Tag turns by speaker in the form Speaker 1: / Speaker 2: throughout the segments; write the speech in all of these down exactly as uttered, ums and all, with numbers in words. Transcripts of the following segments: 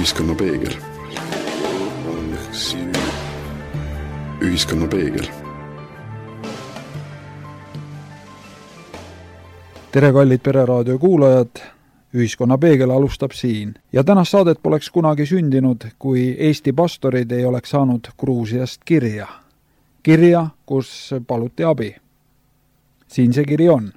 Speaker 1: Ühiskonna peegel. Ühiskonna peegel.
Speaker 2: Tere kallid Pereraadio kuulajad, Ühiskonna peegel alustab siin. Ja tänast saadet poleks kunagi sündinud, kui Eesti pastorid ei oleks saanud Gruusiast kirja. Kirja, kus paluti abi. Siin see kiri on.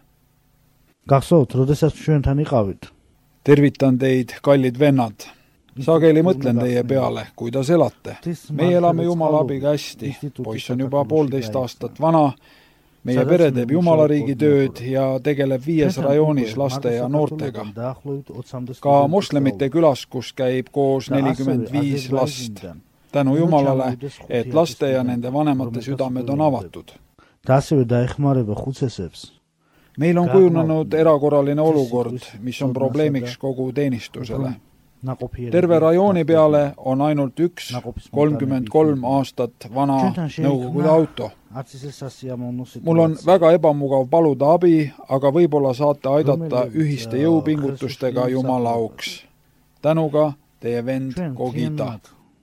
Speaker 2: Tervitan teid, kallid vennad. Sageli mõtlen teie peale, kuidas elate. Meie elame Jumala abiga hästi. Poiss on juba poolteist aastat vana. Meie pere teeb Jumalariigi tööd ja tegeleb viies rajoonis laste ja noortega. Ka moslemite külas, kus käib koos nelikümmend viis last. Tänu Jumalale, et laste ja nende vanemate südamed on avatud. Meil on kujunenud erakorraline olukord, mis on probleemiks kogu teenistusele. Terve rajooni peale on ainult üks kolmkümmend kolm aastat vana Nõukogude auto. Mul on väga ebamugav paluda abi, aga võib-olla saate aidata ühiste jõupingutustega Jumala auks. Tänuga teie vend Kogita.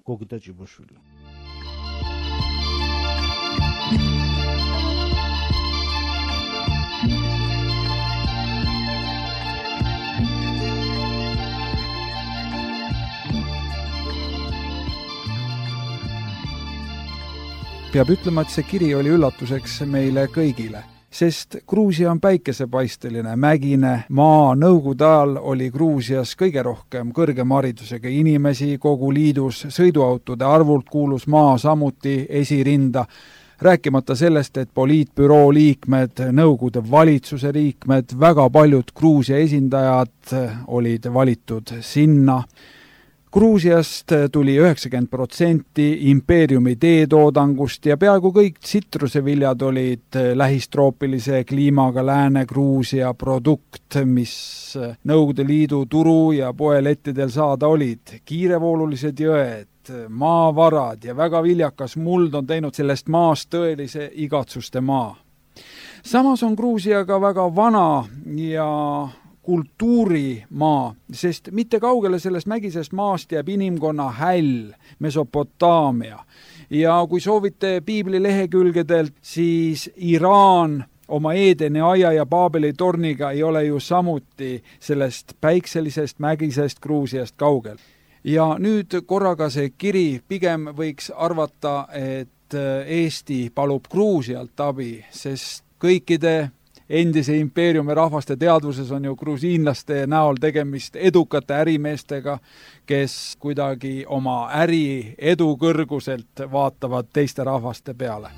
Speaker 2: Peab ütlema, et see kiri oli üllatuseks meile kõigile, sest Gruusia on päikesepaisteline, mägine maa. Nõukogude ajal oli Gruusias kõige rohkem kõrgema haridusega inimesi kogu liidus, sõiduautode arvult kuulus maa samuti esirinda, rääkimata sellest, et poliitbüroo liikmed, Nõukogude valitsuse liikmed, väga paljud Gruusia esindajad olid valitud sinna. Gruusiast tuli üheksakümmend protsenti impeeriumi teetoodangust ja peaaegu kõik tsitruseviljad olid lähistroopilise kliimaga Lääne-Gruusia produkt, mis Nõukogude Liidu turu ja poelettidel saada olid. Kiirevoolulised jõed, maavarad ja väga viljakas muld on teinud sellest maast tõelise igatsuste maa. Samas on Gruusia ka väga vana ja kultuurimaa, sest mitte kaugele sellest mägisest maast jääb inimkonna häll, Mesopotaamia. Ja kui soovite piibli lehekülgedelt, siis Iraan oma Eedeni aia ja Paabeli torniga ei ole ju samuti sellest päikselisest mägisest Gruusiast kaugel. Ja nüüd korraga see kiri, pigem võiks arvata, et Eesti palub Gruusialt abi, sest kõikide endise impeeriumi rahvaste teadvuses on ju grusiinlaste näol tegemist edukate ärimeestega, kes kuidagi oma äri edu kõrguselt vaatavad teiste rahvaste peale.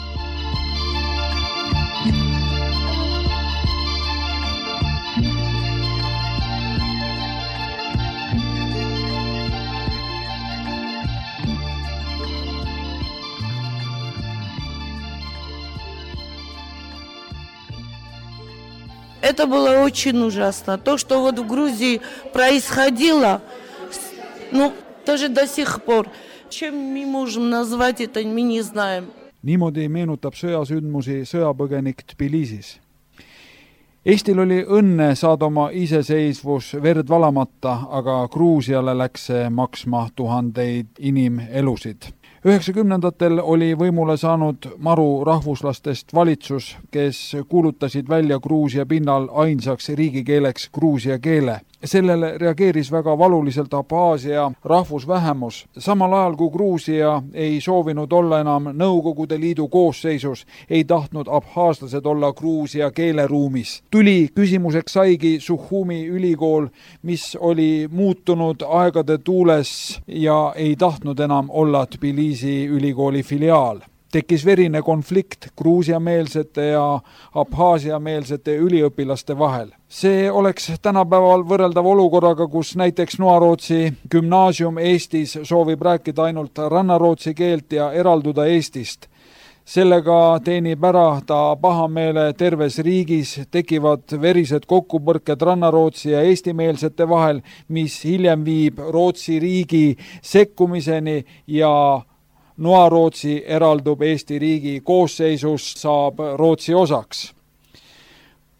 Speaker 3: Это было очень ужасно. То, что вот в Грузии происходило, ну, даже до сих пор. Чем мы можем назвать это, мы не знаем.
Speaker 2: Niimoodi meenutab sõjasündmusi sõjapõgenik Tbilisis. Eestil oli õnne saada oma iseseisvus verd valamata, aga Gruusiale läks see maksma tuhandeid inimelusid. üheksakümnendatel oli võimule saanud maru rahvuslastest valitsus, kes kuulutasid välja Gruusia pinnal ainsaks riigikeeleks gruusia keele. Sellele reageeris väga valuliselt Abhaasia rahvusvähemus. Samal ajal kui Gruusia ei soovinud olla enam Nõukogude Liidu koosseisus, ei tahtnud abhaaslased olla Gruusia keeleruumis. Tuli küsimuseks saigi Suhumi ülikool, mis oli muutunud aegade tuules ja ei tahtnud enam olla Tbilisi ülikooli filiaal. Tekkis verine konflikt gruusiameelsete ja abhaasiameelsete üliõpilaste vahel. See oleks tänapäeval võrreldav olukorraga, kus näiteks Noarootsi gümnaasium Eestis soovib rääkida ainult rannarootsi keelt ja eralduda Eestist. Sellega teenib ära ta pahameele terves riigis, tekivad verised kokkupõrked rannarootsi ja eestimeelsete vahel, mis hiljem viib Rootsi riigi sekkumiseni ja Noarootsi eraldub Eesti riigi koosseisus, saab Rootsi osaks.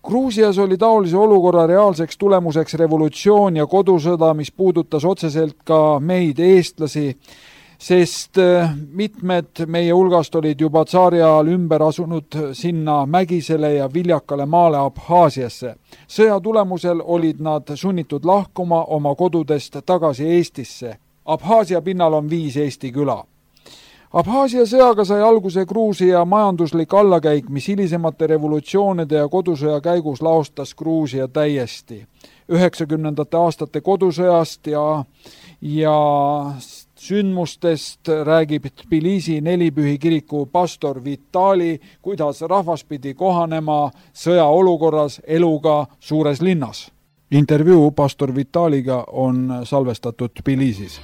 Speaker 2: Gruusias oli taolise olukorra reaalseks tulemuseks revolutsioon ja kodusõda, mis puudutas otseselt ka meid, eestlasi, sest mitmed meie hulgast olid juba tsaari ajal ümber asunud sinna mägisele ja viljakale maale Abhaasiasse. Sõja tulemusel olid nad sunnitud lahkuma oma kodudest tagasi Eestisse. Abhaasia pinnal on viis Eesti küla. Abhaasia sõjaga sai alguse Gruusia majanduslik allakäik, mis hilisemate revolutsioonide ja kodusõja käigus laostas Gruusia täiesti. üheksakümnendate aastate kodusõjast ja, ja sündmustest räägib Tbilisi Nelipühi kiriku pastor Vitali, kuidas rahvas pidi kohanema sõjaolukorras eluga suures linnas. Intervjuu pastor Vitaliga on salvestatud Tbilisis.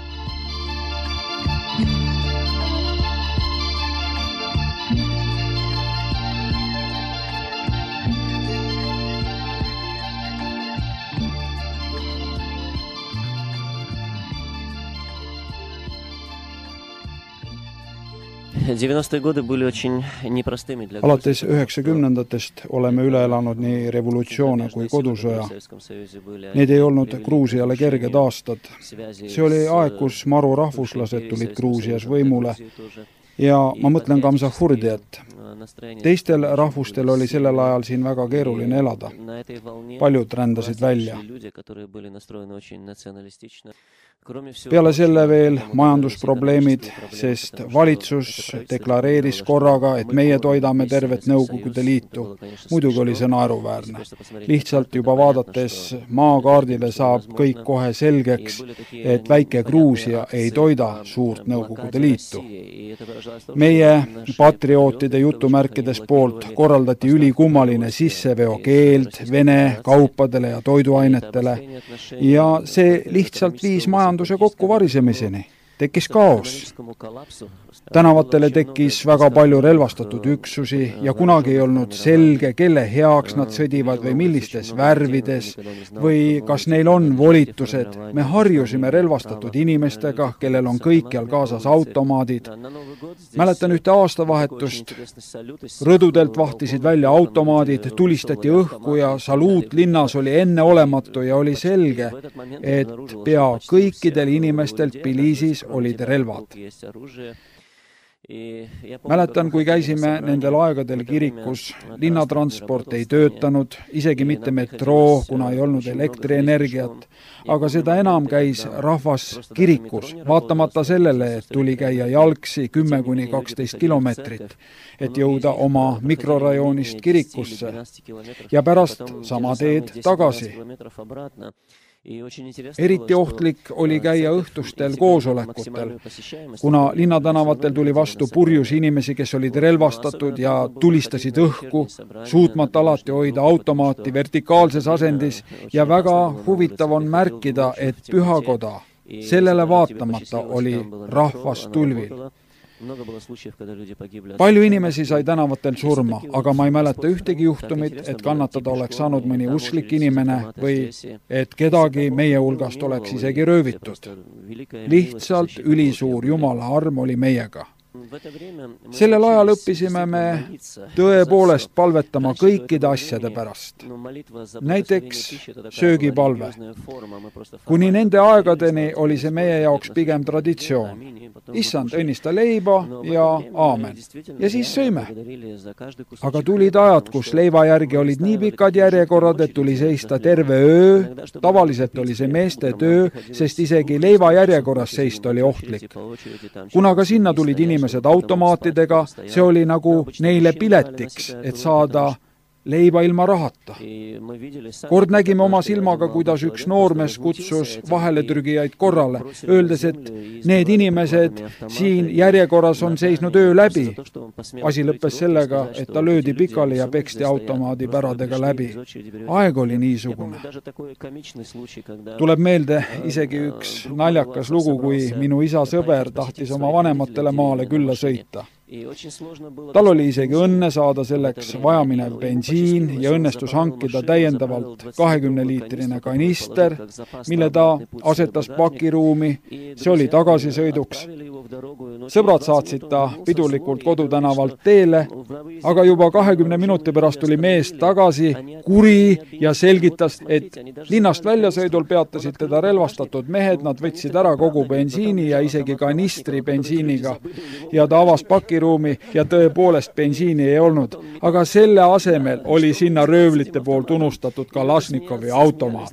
Speaker 2: Alates üheksakümnendatest oleme üle elanud nii revolutsioone kui kodusõja. Need ei olnud Gruusiale kerged aastad. See oli aeg, kus maru rahvuslased tulid Gruusias võimule ja ma mõtlen Gamsahurdiat. Teistel rahvustel oli sellel ajal siin väga keeruline elada. Paljud rändasid välja. Peale selle veel majandusprobleemid, sest valitsus deklareeris korraga, et meie toidame tervet Nõukogude Liitu. Muidugi oli see naeruväärne. Lihtsalt juba vaadates maakaardile saab kõik kohe selgeks, et väike Gruusia ei toida suurt Nõukogude Liitu. Meie patriootide jutumärkides poolt korraldati ülikummaline sisseveokeeld Vene kaupadele ja toiduainetele ja see lihtsalt viis majanduse kokkuvarisemiseni. Tekkis kaos. Tänavatele tekkis väga palju relvastatud üksusi ja kunagi ei olnud selge, kelle heaks nad sõdivad või millistes värvides või kas neil on volitused. Me harjusime relvastatud inimestega, kellel on kõikjal kaasas automaadid. Mäletan ühte aastavahetust. Rõdudelt vahtisid välja automaadid, tulistati õhku ja saluut linnas oli enneolematu ja oli selge, et pea kõikidel inimestel Tbilisis olid relvad. Mäletan, kui käisime nendel aegadel kirikus, linnatransport ei töötanud, isegi mitte metroo, kuna ei olnud elektrienergiat, aga seda enam käis rahvas kirikus, vaatamata sellele, et tuli käia jalgsi kümme kuni kaksteist kilomeetrit, et jõuda oma mikrorajoonist kirikusse ja pärast sama teed tagasi. Eriti ohtlik oli käia õhtustel koosolekutel, kuna linnatänavatel tuli vastu purjus inimesi, kes olid relvastatud ja tulistasid õhku, suutmata alati hoida automaati vertikaalses asendis ja väga huvitav on märkida, et pühakoda sellele vaatamata oli rahvas tulvil. Palju inimesi sai tänavatel surma, aga ma ei mäleta ühtegi juhtumit, et kannatada oleks saanud mõni usklik inimene või et kedagi meie hulgast oleks isegi röövitud. Lihtsalt ülisuur Jumala arm oli meiega. Sellel ajal õppisime me tõepoolest palvetama kõikide asjade pärast. Näiteks söögipalve. Kuni nende aegadeni oli see meie jaoks pigem traditsioon. Issand, õnnista leiba ja aamen. Ja siis sõime. Aga tulid ajad, kus leiva järgi olid nii pikad järjekorrad, et tuli seista terve öö. Tavaliselt oli see meeste töö, sest isegi leiva järjekorras seista oli ohtlik. Kuna ka sinna tulid inimesed automaatidega, see oli nagu neile piletiks, et saada leiba ilma rahata. Kord nägime oma silmaga, kuidas üks noormees kutsus vaheletürgijaid korrale, öeldes, et need inimesed siin järjekorras on seisnud öö läbi. Asi lõppes sellega, et ta löödi pikali ja peksti automaadi päradega läbi. Aeg oli niisugune. Tuleb meelde isegi üks naljakas lugu, kui minu isa sõber tahtis oma vanematele maale külla sõita. Tal oli isegi õnne saada selleks vajaminev bensiin ja õnnestus hankida täiendavalt kahekümneliitrine kanister, mille ta asetas pakiruumi. See oli tagasisõiduks. Sõbrad saatsid ta pidulikult kodutänavalt teele, aga juba kahekümne minuti pärast tuli mees tagasi, kuri ja selgitas, et linnast väljasõidul peatasid teda relvastatud mehed, nad võtsid ära kogu bensiini ja isegi kanistri bensiiniga ja ta avas pakiruumi ja tõepoolest bensiini ei olnud, aga selle asemel oli sinna röövlite poolt unustatud Kalašnikovi automaat.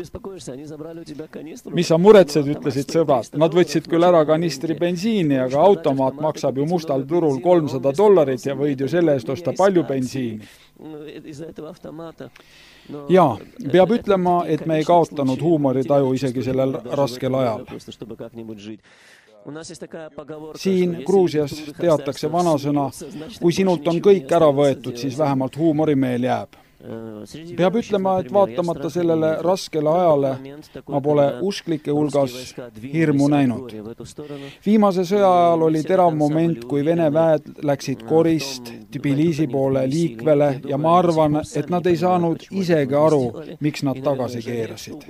Speaker 2: Mis sa muretsed, ütlesid sõbrad. Nad võtsid küll ära kanistri bensiini, aga automaat maksab ju mustal turul kolmsada dollarit ja võid ju selle eest osta palju bensiini. Jaa, peab ütlema, et me ei kaotanud huumoritaju isegi sellel raskel ajal. Siin Gruusias teatakse vanasõna, kui sinult on kõik ära võetud, siis vähemalt huumorimeel jääb. Peab ütlema, et vaatamata sellele raskele ajale ma pole usklike hulgas hirmu näinud. Viimase sõja ajal oli terav moment, kui Vene väed läksid korist Tbilisi poole liikvele ja ma arvan, et nad ei saanud isegi aru, miks nad tagasi keerasid.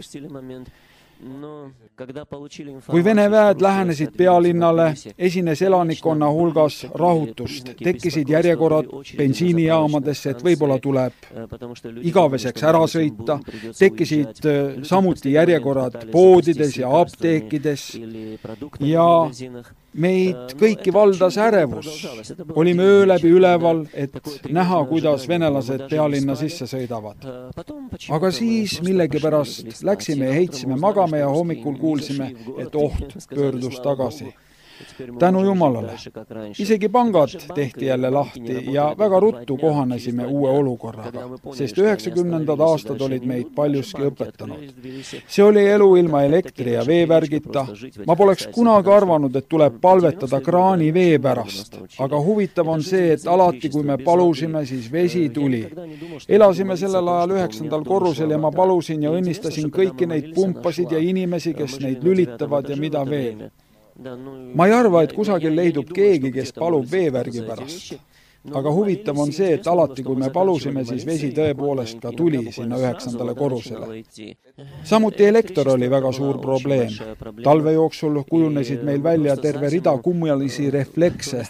Speaker 2: Kui Vene väed lähenesid pealinnale, esines elanikkonna hulgas rahutust, tekkisid järjekorrad bensiinijaamadesse, et võib-olla tuleb igaveseks ära sõita, tekkisid samuti järjekorrad poodides ja apteekides ja meid kõiki valdas ärevus. Olime öö läbi üleval, et näha, kuidas venelased pealinna sisse sõidavad. Aga siis millegipärast läksime ja heitsime magame ja hommikul kuulsime, et oht pöördus tagasi. Tänu Jumalale. Isegi pangad tehti jälle lahti ja väga ruttu kohanesime uue olukorraga, sest üheksakümnendad aastad olid meid paljuski õpetanud. See oli elu ilma elektri ja veevärgita. Ma poleks kunagi arvanud, et tuleb palvetada kraani vee pärast, aga huvitav on see, et alati, kui me palusime, siis vesi tuli. Elasime sellel ajal üheksandal korrusel ja ma palusin ja õnnistasin kõiki neid pumpasid ja inimesi, kes neid lülitavad ja mida veel. Ma ei arva, et kusagil leidub keegi, kes palub veevärgi pärast. Aga huvitav on see, et alati, kui me palusime, siis vesi tõepoolest ka tuli sinna üheksandale korrusele. Samuti elekter oli väga suur probleem. Talve jooksul kujunesid meil välja terve rida kummalisi reflekse.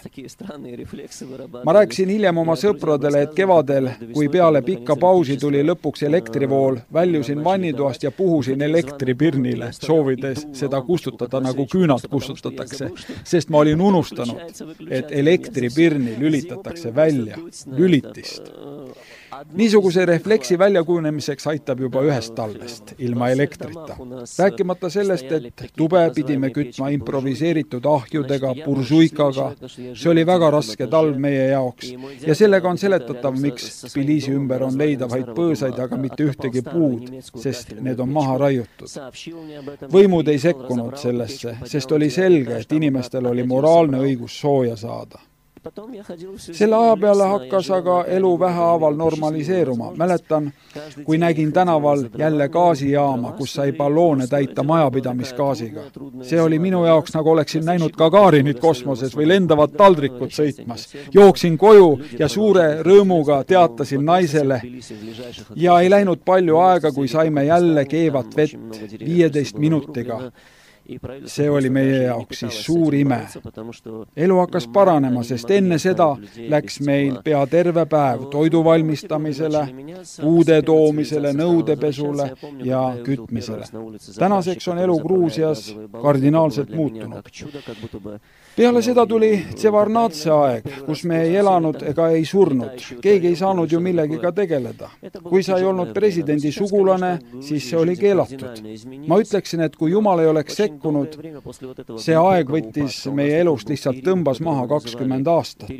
Speaker 2: Ma rääkisin hiljem oma sõpradele, et kevadel, kui peale pikka pausi tuli lõpuks elektrivool, väljusin vannitoast ja puhusin elektripirnile, soovides seda kustutada nagu küünalt kustutatakse, sest ma olin unustanud, et elektripirni lülitatakse välja, lülitist. Niisuguse refleksi väljakujunemiseks aitab juba ühest talvest, ilma elektrita. Rääkimata sellest, et tube pidime kütma improviseeritud ahjudega, bursuikaga. See oli väga raske talv meie jaoks. Ja sellega on seletatav, miks Tbilisi ümber on leida vaid põõsaid, aga mitte ühtegi puud, sest need on maha raiutud. Võimud ei sekkunud sellesse, sest oli selge, et inimestel oli moraalne õigus sooja saada. Selle aja peale hakkas aga elu vähehaaval normaliseeruma. Mäletan, kui nägin tänaval jälle gaasijaama, kus sai balloone täita majapidamisgaasiga. See oli minu jaoks, nagu oleksin näinud Gagarinit kosmoses või lendavad taldrikud sõitmas. Jooksin koju ja suure rõõmuga teatasin naisele ja ei läinud palju aega, kui saime jälle keevat vett viieteist minutiga. See oli meie jaoks siis suur ime. Elu hakkas paranema, sest enne seda läks meil pea terve päev toidu valmistamisele, puude toomisele, nõudepesule ja kütmisele. Tänaseks on elu Gruusias kardinaalselt muutunud. Peale seda tuli Tsevarnatse aeg, kus me ei elanud ega ei surnud. Keegi ei saanud ju millegiga tegeleda. Kui sa ei olnud presidendi sugulane, siis see oli keelatud. Ma ütleksin, et kui Jumal ei oleks sekkunud, see aeg võttis meie elust lihtsalt tõmbas maha kakskümmend aastat.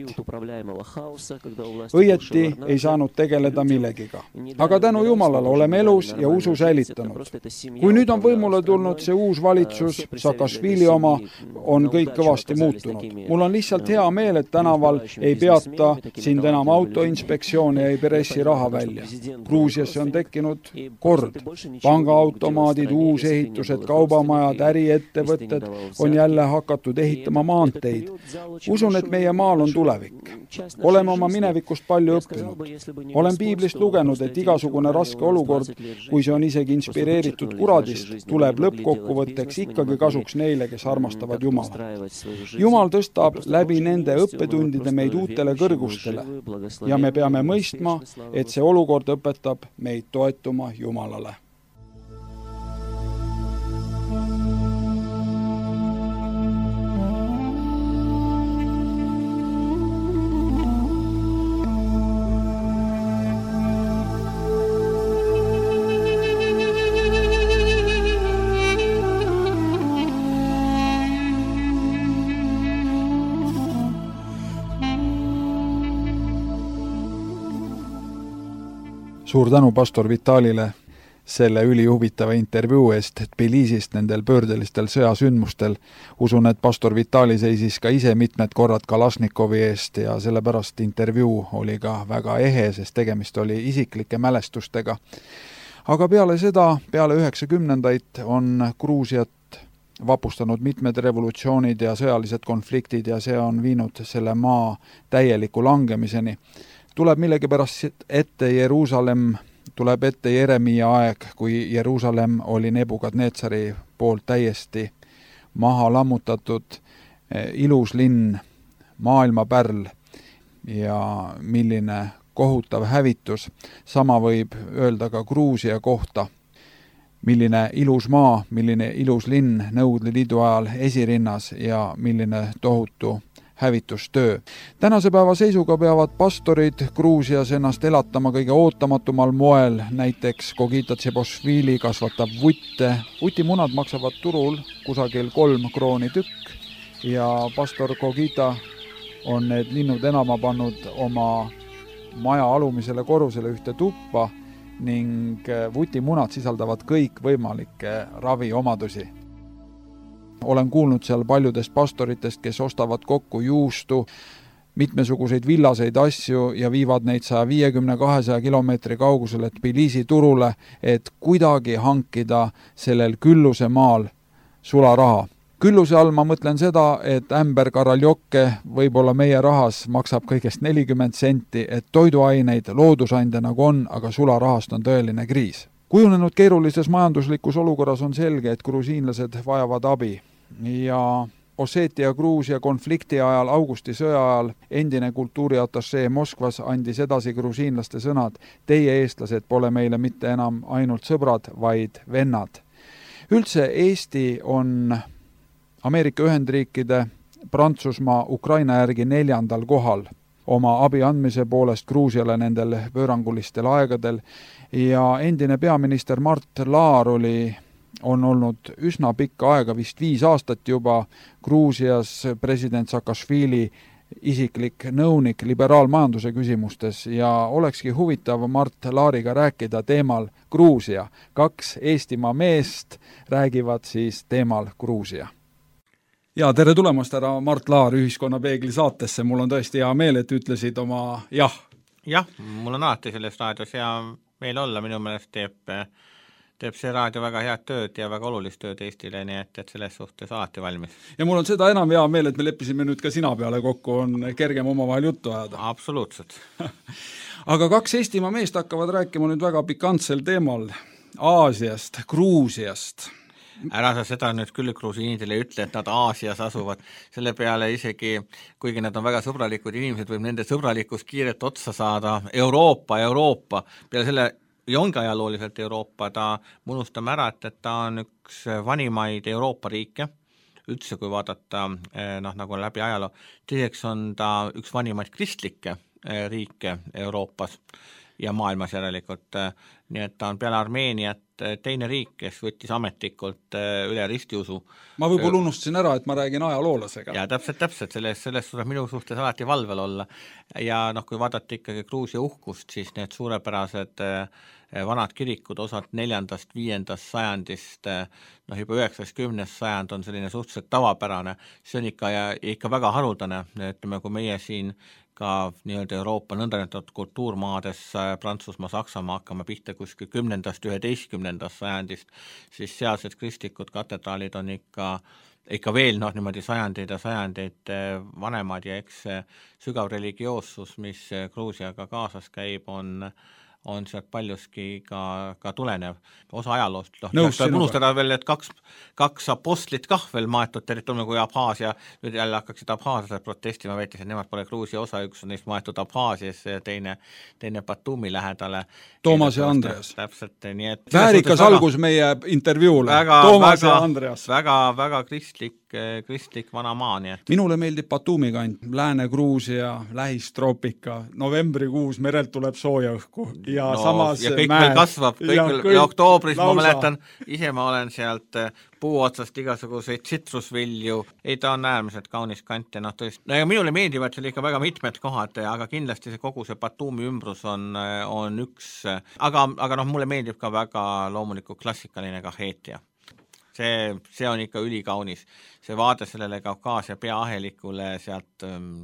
Speaker 2: Õieti ei saanud tegeleda millegiga. Aga tänu Jumalale oleme elus ja usu säilitanud. Kui nüüd on võimule tulnud see uus valitsus, Saakašvili oma, on kõik kõvasti muutunud. Mul on lihtsalt hea meel, et tänaval ei peata sind enam autoinspektsioon ja ei pressi raha välja. Gruusiasse on tekkinud kord. Pangaautomaadid, uusehitused, kaubamajad, äri ettevõtted, on jälle hakatud ehitama maanteid. Usun, et meie maal on tulevik. Oleme oma minevikust palju õppinud. Olen piiblist lugenud, et igasugune raske olukord, kui see on isegi inspireeritud kuradist, tuleb lõppkokkuvõtteks ikkagi kasuks neile, kes armastavad Jumala. Jumal tõstab läbi nende õppetundide meid uutele kõrgustele ja me peame mõistma, et see olukord õpetab meid toetuma Jumalale. Suur tänu pastor Vitalile selle ülihuvitava intervjuu eest Tbilisist nendel pöördelistel sõjasündmustel. Usun, et pastor Vitali seisis ka ise mitmed korrad Kalašnikovi eest ja sellepärast intervjuu oli ka väga ehe, sest tegemist oli isiklike mälestustega. Aga peale seda, peale üheksakümnendaid on Gruusiat vapustanud mitmed revolutsioonid ja sõjalised konfliktid ja see on viinud selle maa täieliku langemiseni. Tuleb millegipärast ette Jeruusalemm, tuleb ette Jeremia aeg, kui Jeruusalemm oli Nebukadnetsari poolt täiesti maha lammutatud, ilus linn, maailma pärl ja milline kohutav hävitus. Sama võib öelda ka Gruusia kohta, milline ilus maa, milline ilus linn Nõukogude Liidu ajal esirinnas ja milline tohutu hävitustöö. Tänase päeva seisuga peavad pastorid Gruusias ennast elatama kõige ootamatumal moel, näiteks Kogita Tsebošvili kasvatab vutte. Vutimunad maksavad turul kusagil kolm krooni tükk ja pastor Kogita on need linnud enama pannud oma maja alumisele korrusele ühte tuppa ning vutimunad sisaldavad kõik võimalikke raviomadusi. Olen kuulnud seal paljudest pastoritest, kes ostavad kokku juustu, mitmesuguseid villaseid asju ja viivad neid sada viiskümmend kahesaja kilomeetri kaugusele Tbilisi turule, et kuidagi hankida sellel külluse maal sularaha. Külluse all ma mõtlen seda, et ämber karaljokke võib-olla meie rahas maksab kõigest nelikümmend senti, et toiduaineid loodusande nagu on, aga sularahast on tõeline kriis. Kujunenud keerulises majanduslikus olukorras on selge, et grusiinlased vajavad abi ja Osseetia ja Gruusia konflikti ajal, augusti sõja ajal, endine kultuuriatašee Moskvas andis edasi grusiinlaste sõnad: teie eestlased pole meile mitte enam ainult sõbrad, vaid vennad. Üldse Eesti on Ameerika Ühendriikide, Prantsusmaa, Ukraina järgi neljandal kohal oma abi andmise poolest Gruusiale nendel pöörangulistel aegadel ja endine peaminister Mart Laar oli on olnud üsna pikka aega, vist viis aastat juba Gruusias president Saakašvili isiklik nõunik liberaalmajanduse küsimustes ja olekski huvitav Mart Laariga rääkida teemal Gruusia. Kaks Eestimaa meest räägivad siis teemal Gruusia. Ja tere tulemast, härra Mart Laar Ühiskonnapeegli saatesse. Mul on tõesti hea meel, et ütlesid oma jah.
Speaker 1: Jah, mul on alati selles raadios hea meel olla, minu meelest teeb teeb see raadio väga head tööd ja väga olulist tööd Eestile, nii et, et selles suhtes alati valmis.
Speaker 2: Ja mul on seda enam hea meel, et me leppisime nüüd ka sina peale kokku, on kergem omavahel juttu ajada.
Speaker 1: Absoluutselt.
Speaker 2: Aga kaks Eestimaa meest hakkavad rääkima nüüd väga pikantsel teemal Aasiast, Gruusiast.
Speaker 1: Ära sa seda nüüd küll grusiinidele ütle, et nad Aasias asuvad. Selle peale isegi, kuigi nad on väga sõbralikud inimesed, võib nende sõbralikus kiiret otsa saada Euroopa, Euroopa. Peale selle ja ongi ajalooliselt Euroopa, ta unustame ära, et, et ta on üks vanimaid Euroopa riike, üldse kui vaadata noh, nagu läbi ajaloo. Teiseks on ta üks vanimaid kristlikke riike Euroopas ja maailmas järelikult. Nii et ta on peale Armeeniat teine riik, kes võttis ametlikult üle ristiusu.
Speaker 2: Ma võib-olla unustasin ära, et ma räägin ajaloolasega.
Speaker 1: Ja täpselt, täpselt, selles, selles suhtes minu suhtes alati valvel olla. Ja noh, kui vaadata ikkagi Gruusia uhkust, siis need suurepärased vanad kirikud, osad neljandast, viiendast sajandist, noh juba üheksakümnes sajand on selline suhteliselt tavapärane. See on ikka, ja ikka väga haruldane, ütleme, kui meie siin ka nii-öelda Euroopa nõndanäitud kultuurmaades Prantsusmaa, Saksamaa hakkame pihta kuskil kümnendast, üheteistkümnendast sajandist, siis sealsed kristlikud katedraalid on ikka ikka veel noh, niimoodi sajandeid ja sajandeid vanemad ja eks sügav religioossus, mis Gruusiaga kaasas käib, on on sealt paljuski ka, ka tulenev osa ajaloost. Nõus, unustada veel, et kaks, kaks apostlit kah veel maetud territooriumi kui Abhaasia, nüüd jälle hakkaksid abhaaslased protestima, väitis, et nemad pole Gruusia osa, üks on neist maetud Abhaasias ja teine, teine Batumi lähedale.
Speaker 2: Toomas ja Andreas.
Speaker 1: Täpselt, nii et
Speaker 2: väärikas väga, algus meie intervjuule.
Speaker 1: Väga,
Speaker 2: Toomas
Speaker 1: väga,
Speaker 2: ja Andreas.
Speaker 1: Väga, väga kristlik, kristlik vana maa, nii et
Speaker 2: minule meeldib Batumi kant, Lääne-Gruusia, lähistroopika, novembrikuus merelt tuleb sooja õhku ja no, samas
Speaker 1: ja kõik
Speaker 2: mäed,
Speaker 1: veel kasvab, kõik ja, veel, ja oktoobris lausa. Ma mäletan, ise ma olen sealt puu otsast igasuguseid tsitrusvilju, ei ta on äärmiselt kaunis kant ja noh tõesti, no ja minule meeldivad seal ikka väga mitmed kohad, aga kindlasti see kogu see Batumi ümbrus on, on üks, aga, aga noh, mulle meeldib ka väga loomulikult klassikaline Kaheetia. See, see on ikka ülikaunis. See vaade sellele Kaukaasia peaahelikule sealt,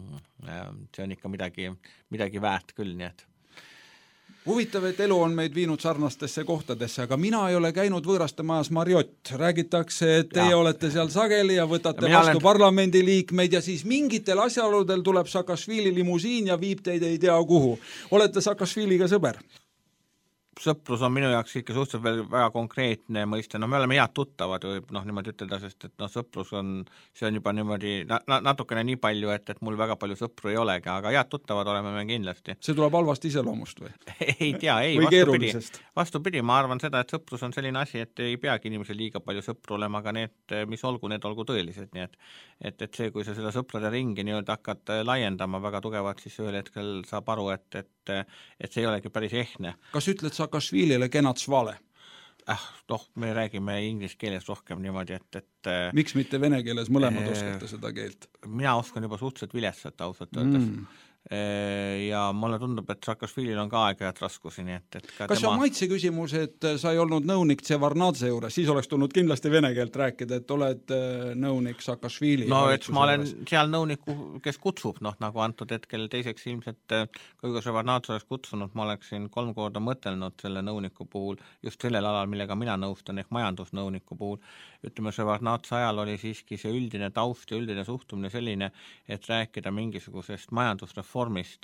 Speaker 1: see on ikka midagi, midagi väärt küll, nii et
Speaker 2: huvitav, et elu on meid viinud sarnastesse kohtadesse, aga mina ei ole käinud võõraste majas Marriott. Räägitakse, et teie ja. olete seal sageli ja võtate ja vastu olen... parlamendi liikmeid ja siis mingitel asjaoludel tuleb Saakašvili limusiin ja viib teid ei tea kuhu. Olete Saakašviliga sõber?
Speaker 1: Sõprus on minu jaoks ikka suhteliselt veel väga konkreetne mõiste, no me oleme head tuttavad või noh, niimoodi ütelda, sest et noh, sõprus on, see on juba niimoodi na, natukene nii palju, et, et mul väga palju sõpru ei olegi, aga head tuttavad oleme me kindlasti.
Speaker 2: See tuleb halvast iseloomust või?
Speaker 1: ei tea, ei, vastupidi, vastupidi, ma arvan seda, et sõprus on selline asi, et ei peagi inimesel liiga palju sõpru olema, aga need, mis olgu, need olgu tõelised, nii et, et, et see, kui sa seda sõprade ringi nii-öelda hakkad laiendama väga tugevalt, siis ühel hetkel saab aru, et, et, et see ei olegi päris ehne.
Speaker 2: Kas ütled Saakašvilile kenats vale?
Speaker 1: Äh, noh, me räägime inglise keeles rohkem niimoodi, et, et
Speaker 2: miks mitte vene keeles, mõlemad äh, oskate seda keelt?
Speaker 1: Mina oskan juba suhteliselt viletsat ausalt öeldes. Mm. Ja mulle tundub, et Saakašvilil on ka aeg-ajad raskusi, nii et, et ka
Speaker 2: kas tema... on maitse küsimus, et sa ei olnud nõunik Tsevarnadze juures, siis oleks tulnud kindlasti vene keelt rääkida, et oled nõunik Saakašvili?
Speaker 1: No, et ma olen seal nõunik, kes kutsub, noh, nagu antud hetkel teiseks ilmselt, kui Tsevarnadze oleks kutsunud, ma oleksin kolm korda mõtelnud selle nõuniku puhul, just sellel alal, millega mina nõustan, ehk majandusnõuniku puhul. Ütleme, Tsevarnadze ajal oli siiski see üldine taust ja üldine suhtumine selline, et rääkida mingisugusest majandusreformist formist,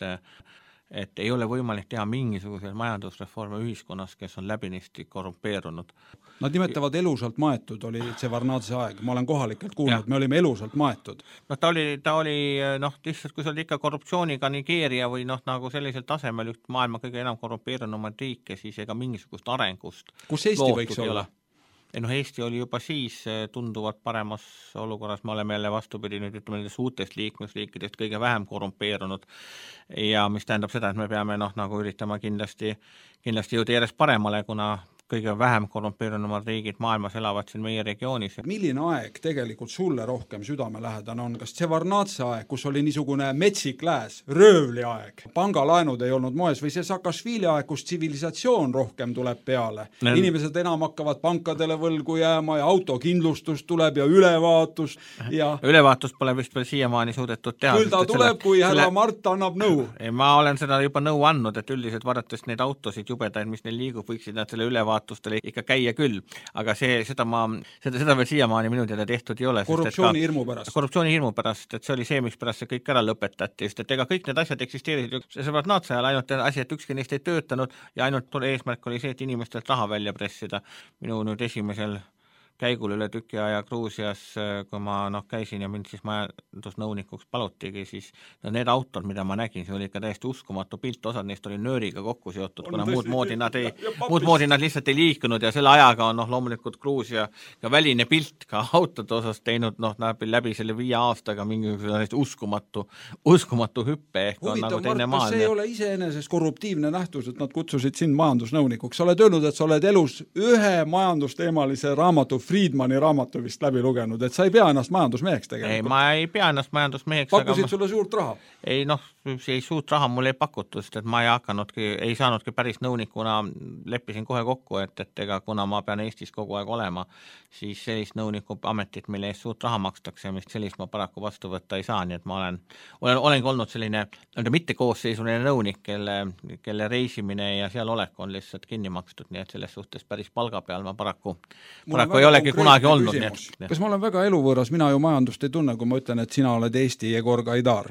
Speaker 1: et ei ole võimalik teha mingisuguseid majandusreforme ühiskonnas, kes on läbinisti korrumpeerunud.
Speaker 2: Nad nimetavad elusalt maetud, oli Tsevarnadze aeg. Ma olen kohalikelt kuulnud, me olime elusalt maetud.
Speaker 1: No ta oli, ta oli noh, lihtsalt kui sa olid ikka korruptsiooniga Nigeeria või noh, nagu sellisel tasemel üks maailma kõige enam korrumpeerunumad riike, siis ega mingisugust arengust.
Speaker 2: Kus Eesti võiks olla?
Speaker 1: Ja noh, Eesti oli juba siis tunduvalt paremas olukorras, me oleme jälle vastupidi nüüd ütleme nendest uutest liikmesriikidest kõige vähem korrumpeerunud ja mis tähendab seda, et me peame noh, nagu üritama kindlasti, kindlasti jõuda järjest paremale, kuna kõige vähem korrumpeerunumad riigid maailmas elavad siin meie regioonis.
Speaker 2: Milline aeg tegelikult sulle rohkem südamelähedane on? Kas Tsevarnadze aeg, kus oli niisugune metsik lääs, röövli aeg, pangalaenud ei olnud moes või see Saakašvili aeg, kus tsivilisatsioon rohkem tuleb peale? Ne... Inimesed enam hakkavad pankadele võlgu jääma ja autokindlustus tuleb ja ülevaatus ja... Ülevaatust
Speaker 1: pole vist veel siiamaani suudetud teha.
Speaker 2: Küll ta tuleb, selle... kui härra selle... Mart annab nõu.
Speaker 1: Ma olen seda juba nõu andnud, et üldiselt vaadates neid autosid jubedaid, mis neil liigub, võiksid nad selle ülevaatust vaatustele ikka käia küll, aga see, seda ma, seda, seda veel siiamaani minu teada tehtud ei ole.
Speaker 2: Korruptsiooni hirmu pärast.
Speaker 1: Korruptsiooni hirmu pärast, et see oli see, miks pärast see kõik ära lõpetati, sest et ega kõik need asjad eksisteerisid, see vaat naatse ajal ainult asi, et ükski neist ei töötanud ja ainult eesmärk oli see, et inimestelt raha välja pressida. Minu nüüd esimesel käigul üle tüki aja Gruusias, kui ma noh, käisin ja mind siis majandusnõunikuks palutigi, siis no, need autod, mida ma nägin, see oli ikka täiesti uskumatu pilt, osad neist oli nööriga kokku seotud, kuna muud moodi nad ei, muud moodi nad lihtsalt ei liikunud ja selle ajaga on noh, loomulikult Gruusia ka väline pilt ka autode osas teinud noh, läbi selle viie aastaga mingisugune uskumatu, uskumatu hüppe ehk
Speaker 2: huvitav,
Speaker 1: on nagu teine
Speaker 2: maailm. See ei ole iseenesest korruptiivne nähtus, et nad kutsusid sind majandusnõunikuks. Sa oled öelnud, et sa oled elus ühe majandusteemalise raamatu Friedmani raamatu vist läbi lugenud, et sa ei pea ennast majandusmeheks tegelikult.
Speaker 1: Ei, ma ei pea ennast majandusmeheks.
Speaker 2: Pakkusid ma... sulle suurt raha?
Speaker 1: Ei noh, see suurt raha mulle ei pakutud, sest et ma ei hakanudki, ei saanudki päris nõunikuna, leppisin kohe kokku, et, et ega kuna ma pean Eestis kogu aeg olema, siis sellist nõuniku ametit, mille eest suurt raha makstakse, mis sellist ma paraku vastu võtta ei saa, nii et ma olen, olen olengi olnud selline mitte koosseisuline nõunik, kelle, kelle reisimine ja seal olek on lihtsalt kinni makstud, nii et selles suhtes päris palga peal ma paraku, paraku ei olegi kunagi olnud. Nii et,
Speaker 2: kas ma olen väga eluvõõras, mina ju majandust ei tunne, kui ma ütlen, et sina oled Eesti Jegor Gaidar?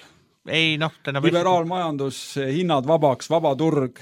Speaker 1: Ei, noh,
Speaker 2: liberaalmajandus, hinnad vabaks, vaba turg,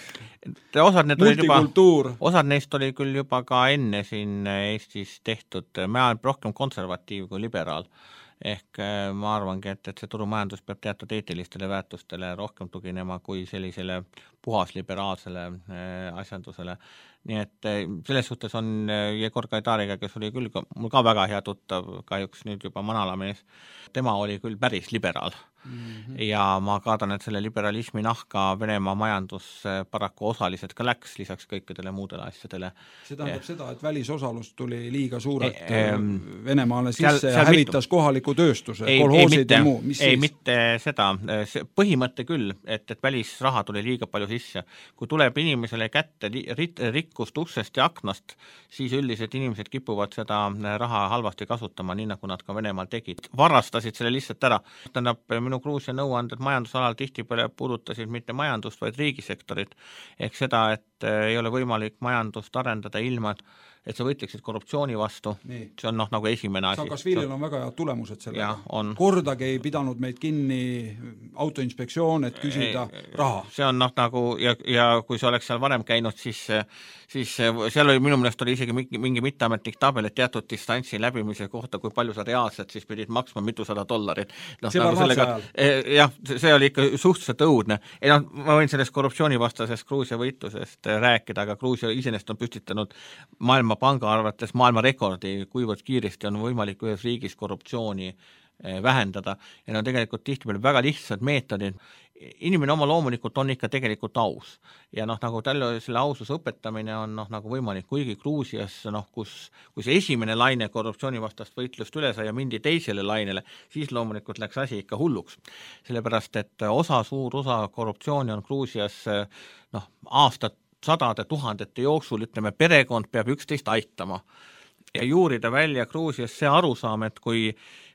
Speaker 1: osad need
Speaker 2: multikultuur.
Speaker 1: Juba, osad neist oli küll juba ka enne siin Eestis tehtud, ma olen rohkem konservatiiv kui liberaal. Ehk ma arvangi, et, et see turumajandus peab teatud eetilistele väärtustele rohkem tuginema kui sellisele puhas liberaalsele asjandusele. Nii et selles suhtes on Jegor Gaidariga, kes oli küll ka, mul ka väga hea tuttav, kahjuks nüüd juba manalamees, tema oli küll päris liberaal. Mm-hmm. Ja ma kaadan, et selle liberalismi nahka Venemaa majandus paraku osaliselt ka läks lisaks kõikidele muudele asjadele.
Speaker 2: See tähendab ja. Seda, et välisosalus tuli liiga suurelt e, e, Venemaale sisse seal, seal ja hävitas mitu. Kohaliku tööstuse, ei, kolhoosid ja muu. Mis
Speaker 1: ei,
Speaker 2: siis?
Speaker 1: Mitte seda. Põhimõtte küll, et, et välisraha tuli liiga palju sisse. Kui tuleb inimesele kätte rit, rikkust uksest ja aknast, siis üldiselt inimesed kipuvad seda raha halvasti kasutama, nii nagu nad ka Venemaal tegid. Varastasid selle lihtsalt ära. Tähendab, minu Gruusia nõuanded majandusalal tihti puudutasid mitte majandust, vaid riigisektorit. Ehk seda, et ei ole võimalik majandust arendada ilma, et sa võitleksid korruptsiooni vastu. Nii. See on noh, nagu esimene asi.
Speaker 2: Saakasvilil on väga head tulemused sellega. Kordagi ei pidanud meid kinni autoinspektsioon, et küsida ei, raha.
Speaker 1: See on noh, nagu, ja, ja kui sa oleks seal varem käinud, siis, siis seal oli minu meelest oli isegi mingi, mingi mitteametlik tabel, et teatud distantsi läbimise kohta, kui palju sa reaalselt siis pidid maksma mitusada dollarit. No,
Speaker 2: see
Speaker 1: nagu sellega, jah, see oli ikka suhteliselt õudne. Ei, no, ma võin sellest korruptsioonivastasest Gruusia võitlusest rääkida, aga Gruusia iseenesest on püstitanud maailma panga arvates maailma rekordi, kuivõrd kiiresti on võimalik ühes riigis korruptsiooni vähendada. Ja no tegelikult tihtipeale väga lihtsad meetodid. Inimene oma loomulikult on ikka tegelikult aus. Ja noh, nagu talle selle aususe õpetamine on noh, nagu võimalik, kuigi Gruusias, noh, kus, kus esimene laine korruptsioonivastast võitlust üle sai ja mindi teisele lainele, siis loomulikult läks asi ikka hulluks. Sellepärast, et osa, suur osa korruptsiooni on Gruusias noh, aastat sadade tuhandete jooksul, ütleme, perekond peab üksteist aitama ja juurida välja Gruusias see arusaam, et kui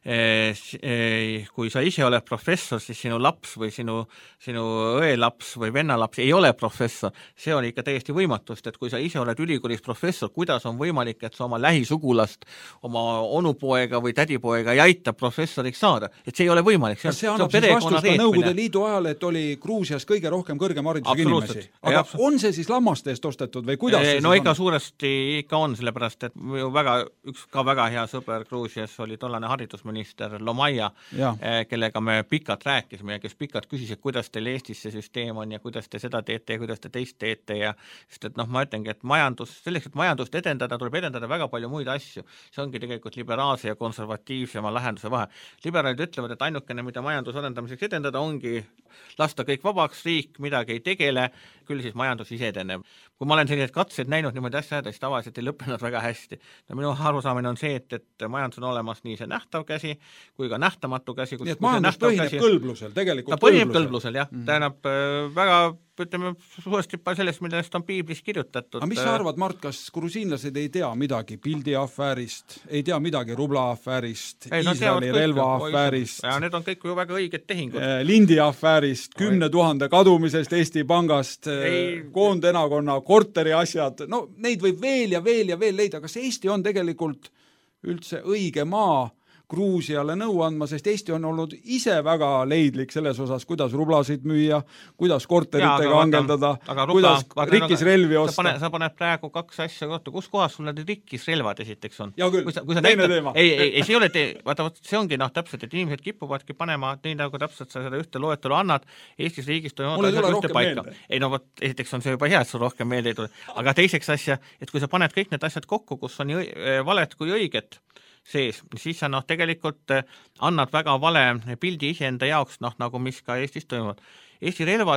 Speaker 1: kui sa ise oled professor, siis sinu laps või sinu, sinu õelaps või vennalaps ei ole professor. See on ikka täiesti võimatust, et kui sa ise oled ülikoolis professor, kuidas on võimalik, et sa oma lähisugulast, oma onupoega või tädipoega ei aita professoriks saada. Et see ei ole võimalik.
Speaker 2: See, see annab siis vastust ka Nõukogude Liidu ajal, et oli Gruusias kõige rohkem kõrgem haridusega inimesi. Aga ja, on see siis lammaste eest ostetud või kuidas see
Speaker 1: no
Speaker 2: siis
Speaker 1: ikka
Speaker 2: on?
Speaker 1: Suuresti ikka on, sellepärast, et väga, üks ka väga hea sõber Gruusias oli tollane haridusminister minister Lomaia, kellega me pikalt rääkisime ja kes pikalt küsis, et kuidas teil Eestis see süsteem on ja kuidas te seda teete ja kuidas te teist teete ja sest et noh, ma ütlengi, et majandus, selleks, et majandust edendada, tuleb edendada väga palju muid asju. See ongi tegelikult liberaalse ja konservatiivsema lähenduse vahe. Liberaalid ütlevad, et ainukene, mida majandus arendamiseks edendada, ongi lasta kõik vabaks, riik midagi ei tegele, küll siis majandus ise edeneb. Kui ma olen sellised katsed näinud niimoodi asja häda, siis tavaliselt ei lõppenud väga hästi. No minu arusaamine on see, et, et majandus on olemas nii see nähtav käsi, kui ka nähtamatu käsi.
Speaker 2: Nii et majandus põhineb käsi, kõlblusel, tegelikult
Speaker 1: ta põhineb kõlblusel, jah. Mm-hmm. Tähendab väga, ütleme, suuresti sellest, millest on piiblis kirjutatud.
Speaker 2: Aga mis sa arvad, Mart, kas grusiinlased ei tea midagi Pildi afäärist, ei tea midagi Rubla afäärist, ei, no, Iisraeli relva afäärist?
Speaker 1: Ja need on kõik ju väga õiged tehingud.
Speaker 2: Lindi afäärist, kümne tuhande kadumisest Eesti Pangast, koondenakonna korteri asjad, no neid võib veel ja veel ja veel leida, kas Eesti on tegelikult üldse õige maa Gruusiale nõu andma, sest Eesti on olnud ise väga leidlik selles osas, kuidas rublasid müüa, kuidas korteritega angeldada, kuidas rikkis relvi osta.
Speaker 1: Sa paned, sa paned praegu kaks asja kohta, kus kohas sul need rikkis relvad esiteks on?
Speaker 2: Ja küll,
Speaker 1: sa, teine
Speaker 2: näitad, teema.
Speaker 1: Ei, ei, ei see, ole te, vaata, see ongi noh, täpselt, et inimesed kipuvadki panema, nii nagu täpselt sa seda ühte loetelu annad, Eestis riigis toimub ühte paika. Ei no võt, esiteks on see juba hea, et sul rohkem meelde ei tule. Aga teiseks asja, et kui sa paned kõik need asjad kokku, kus on nii valet kui õiget, sees, siis sa noh, tegelikult annad väga vale pildi iseenda jaoks, noh, nagu mis ka Eestis toimuvad. Eesti relvad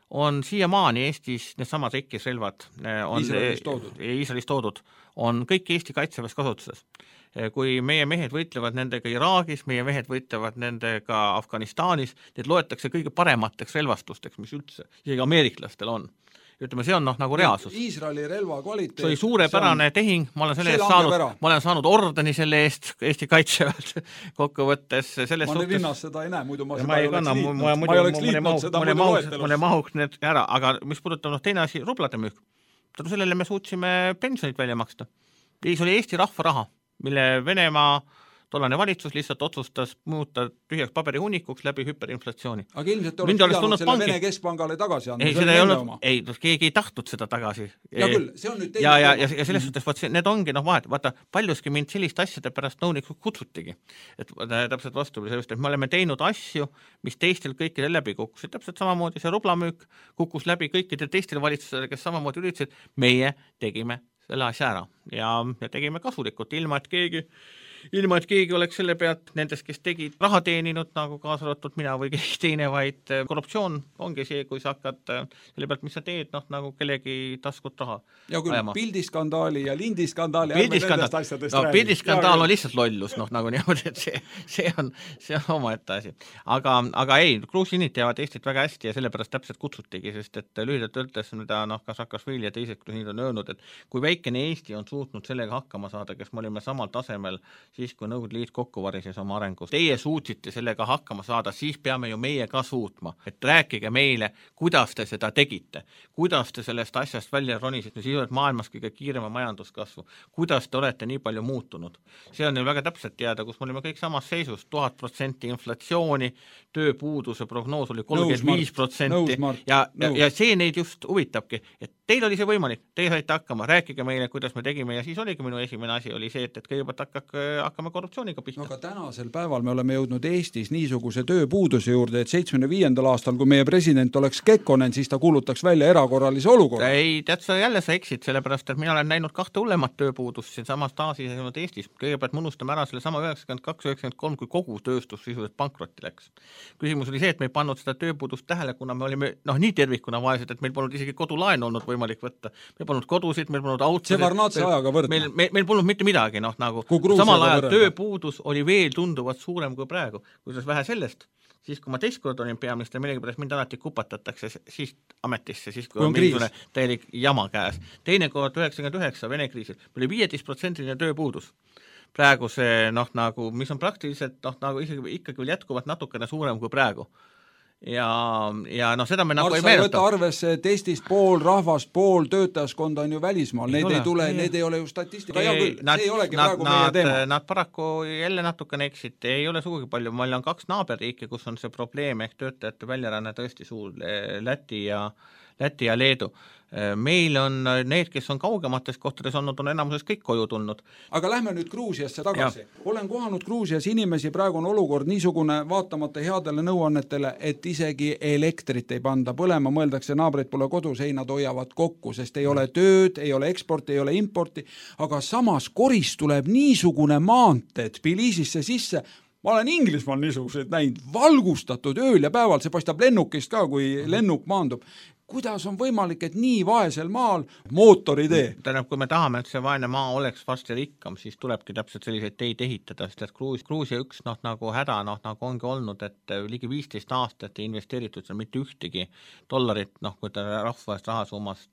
Speaker 1: on siiamaani Eestis need samad rikkisrelvad on
Speaker 2: Iisraelis toodud.
Speaker 1: Iisraelis toodud, on kõik Eesti kaitseväes kasutuses. Kui meie mehed võitlevad nendega Iraagis, meie mehed võitlevad nendega Afganistanis, need loetakse kõige paremateks relvastusteks, mis üldse isegi ameeriklastel on. Ütleme, see on noh, nagu reaalsus.
Speaker 2: Iisraeli relva kvaliteet.
Speaker 1: See oli suurepärane on... tehing, ma olen selle eest saanud, ma olen saanud ordeni selle eest Eesti kaitseväelt kokkuvõttes. Selles
Speaker 2: ma
Speaker 1: suhtes...
Speaker 2: linnas seda ei näe, muidu ma,
Speaker 1: ma
Speaker 2: seda ei
Speaker 1: kanna,
Speaker 2: oleks liitnud.
Speaker 1: Ma,
Speaker 2: ma ei oleks liitnud
Speaker 1: mahuks,
Speaker 2: seda
Speaker 1: mulle
Speaker 2: muidu
Speaker 1: mahuks,
Speaker 2: loetelus.
Speaker 1: mulle mahuks need ära, aga mis puudutab noh, teine asi, rublade müük. Tänu sellele me suutsime pensionit välja maksta. Siis oli Eesti rahva raha, mille Venemaa tollane valitsus lihtsalt otsustas muuta tühjaks paberihunikuks läbi hüperinflatsiooni.
Speaker 2: Aga ilmselt oleks pidanud selle pangi. Vene keskpangale tagasi anda.
Speaker 1: Ei, seda ei olnud, ei, keegi ei tahtnud seda tagasi.
Speaker 2: Ja küll, see on nüüd
Speaker 1: ja, ja, ja, ja selles suhtes, vaat, need ongi, noh, vahet, vaata, paljuski mind sellist asjade pärast nõunikud kutsutigi. Et täpselt vastu, sellest, et me oleme teinud asju, mis teistel kõikidel läbi kukkusid. Täpselt samamoodi see rublamüük kukkus läbi kõikidel teistel valitsustel, kes samamoodi üritasid, meie tegime selle asja ära ja, ja tegime kasulikult, ilma et keegi ilma, et keegi oleks selle pealt nendest, kes tegid raha teeninud, nagu kaasarvatud mina või keegi teine, vaid korruptsioon ongi see, kui sa hakkad selle pealt, mis sa teed, noh, nagu kellegi taskut raha
Speaker 2: ja küll, ajama. Pildiskandaali ja lindiskandaali
Speaker 1: Pildiskandaal, no, pildiskandaal on lihtsalt lollus, noh, nagu niimoodi, et see, see on, see on oma ette asi. Aga, aga ei, Gruusinid teavad Eestit väga hästi ja sellepärast täpselt kutsutigi, sest et lühidalt öeldes, mida noh, kas Saakashvili ja teised Gruusinid on öelnud, et kui väikene Eesti on suutnud sellega hakkama saada, kes me olime samal tasemel siis kui Nõukogude Liit kokku varises oma arengus. Teie suutsite sellega hakkama saada, siis peame ju meie ka suutma. Et rääkige meile, kuidas te seda tegite, kuidas te sellest asjast välja ronisite, siis oled maailmas kõige kiirema majanduskasvu, kuidas te olete nii palju muutunud. See on ju väga täpselt teada, kus me olime kõik samas seisus, tuhat protsenti inflatsiooni, tööpuuduse prognoos oli kolmkümmend viis protsenti ja, ja, ja see neid just huvitabki, et teil oli see võimalik, teie saite hakkama, rääkige meile, kuidas me tegime ja siis oligi minu esimene asi oli see, et, et kõigepealt hakkak, hakkame korruptsiooniga pihta.
Speaker 2: No, aga tänasel päeval me oleme jõudnud Eestis niisuguse tööpuuduse juurde, et seitsmekümne viiendal aastal, kui meie president oleks Kekkonen, siis ta kuulutaks välja erakorralise olukorra.
Speaker 1: Ei, tead sa jälle sa eksid, sellepärast, et mina olen näinud kahte hullemat tööpuudust siin samas taasis Eestis. Kõigepealt me unustame ära selle sama üheksakümmend kaks üheksakümmend kolm, kui kogu tööstus sisuliselt pankrotti läks. Küsimus oli see, et me ei pannud seda tööpuudust tähele, kuna me olime noh, nii tervikuna vaesed, et meil polnud isegi kodulaen olnud võimalik võtta. Meil polnud kodusid, meil polnud autosid.
Speaker 2: See Varnatse ajaga võrdne.
Speaker 1: Meil, meil, meil polnud mitte midagi, noh, nagu samal ajal tööpuudus oli veel tunduvalt suurem kui praegu. Kui vähe sellest, siis kui ma teist kord olin peaminister, millegipärast mind alati kupatatakse siis ametisse, siis kui, kui on mingisugune täielik jama käes. Teine kord üheksakümmend üheksa Vene kriisil, oli viieteist protsendiline tööpuudus. Praegu see, noh, nagu, mis on praktiliselt, noh, nagu ikkagi, ikkagi veel jätkuvalt natukene suurem kui praegu. Ja, ja noh, seda me nagu
Speaker 2: Mars,
Speaker 1: ei meenuta.
Speaker 2: Võta arvesse, et Eestis pool rahvast, pool töötajaskonda on ju välismaal, need ei tule, need ei ole ju statistika. Ja küll,
Speaker 1: nad,
Speaker 2: see ei olegi
Speaker 1: nad,
Speaker 2: praegu
Speaker 1: nad,
Speaker 2: meie teema.
Speaker 1: Nad paraku jälle natukene eksid, ei ole sugugi palju, meil on kaks naaberriiki, kus on see probleem ehk töötajate väljaranne tõesti suur, Läti ja, Läti ja Leedu. Meil on need, kes on kaugemates kohtades olnud, on enamuses kõik koju tulnud.
Speaker 2: Aga lähme nüüd Gruusiasse tagasi. Ja. Olen kohanud Gruusias inimesi, praegu on olukord niisugune vaatamata headele nõuannetele, et isegi elektrit ei panda põlema, mõeldakse, naabrid pole kodus, ei nad hoiavad kokku, sest ei ole tööd, ei ole eksporti, ei ole importi, aga samas koris tuleb niisugune maanteed Tbilisisse sisse. Ma olen Inglismaal niisuguseid näinud, valgustatud ööl ja päeval, see paistab lennukist ka, kui lennuk maandub. Kuidas on võimalik, et nii vaesel maal mootoritee?
Speaker 1: Tähendab, kui me tahame, et see vaene maa oleks varsti rikkam, siis tulebki täpselt selliseid teid ehitada, sest et Gruusia, Gruusia üks noh, nagu häda noh, nagu ongi olnud, et ligi viisteist aastat ei investeeritud seal mitte ühtegi dollarit, noh, kui ta rahvast rahasummast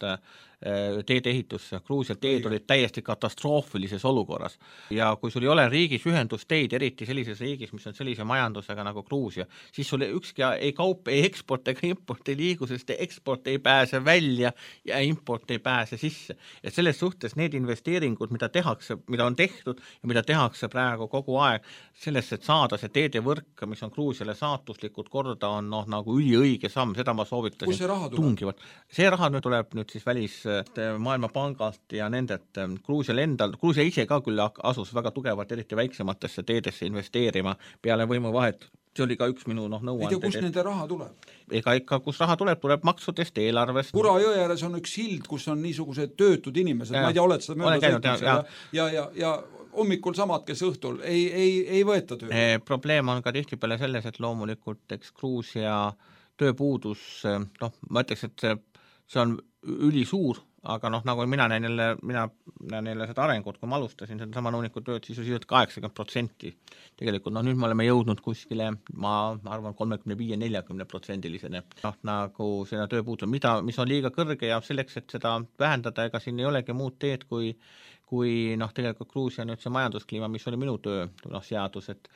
Speaker 1: teede ehitusse. Gruusial teed olid täiesti katastroofilises olukorras. Ja kui sul ei ole riigis ühendusteid, eriti sellises riigis, mis on sellise majandusega nagu Gruusia, siis sul ükski ei kaup, ei eksport ega import ei liigu, sest eksport ei pääse välja ja import ei pääse sisse. Et selles suhtes need investeeringud, mida tehakse, mida on tehtud ja mida tehakse praegu kogu aeg, sellest, et saada see teedevõrk, mis on Gruusiale saatuslikult korda, on noh, nagu üliõige samm, seda ma soovitasin.
Speaker 2: Kus see raha tuleb?
Speaker 1: Tungivalt. See raha nüüd tuleb nüüd siis välis Maailmapangalt ja nendelt Gruusial endal, Gruusia ise ka küll asus väga tugevalt, eriti väiksematesse teedesse investeerima peale võimu vahet. See oli ka üks minu noh, nõuanded.
Speaker 2: Ei tea, kus nende raha tuleb?
Speaker 1: Ega ikka, kus raha tuleb, tuleb maksudest, eelarvest.
Speaker 2: Kura jõe ääres on üks sild, kus on niisugused töötud inimesed, ja, ma ei tea, oled seda mööda sõitnud ja, ja, ja, ja hommikul samad, kes õhtul, ei, ei, ei võeta töö.
Speaker 1: E, probleem on ka tihtipeale selles, et loomulikult eks Gruusia tööpuudus, noh, ma ütleks, et see, see on ülisuur, aga noh, nagu mina näen jälle, mina näen jälle seda arengut, kui ma alustasin seda sama nõuniku tööd, siis oli kaheksakümmend protsenti. Tegelikult, noh, nüüd me oleme jõudnud kuskile, ma arvan, kolmekümne viie neljakümne protsendilisene. Noh, nagu seda tööpuudus, mida, mis on liiga kõrge ja selleks, et seda vähendada, ega siin ei olegi muud teed, kui kui noh, tegelikult Gruusia nüüd see majanduskliima, mis oli minu töö noh, seadus, et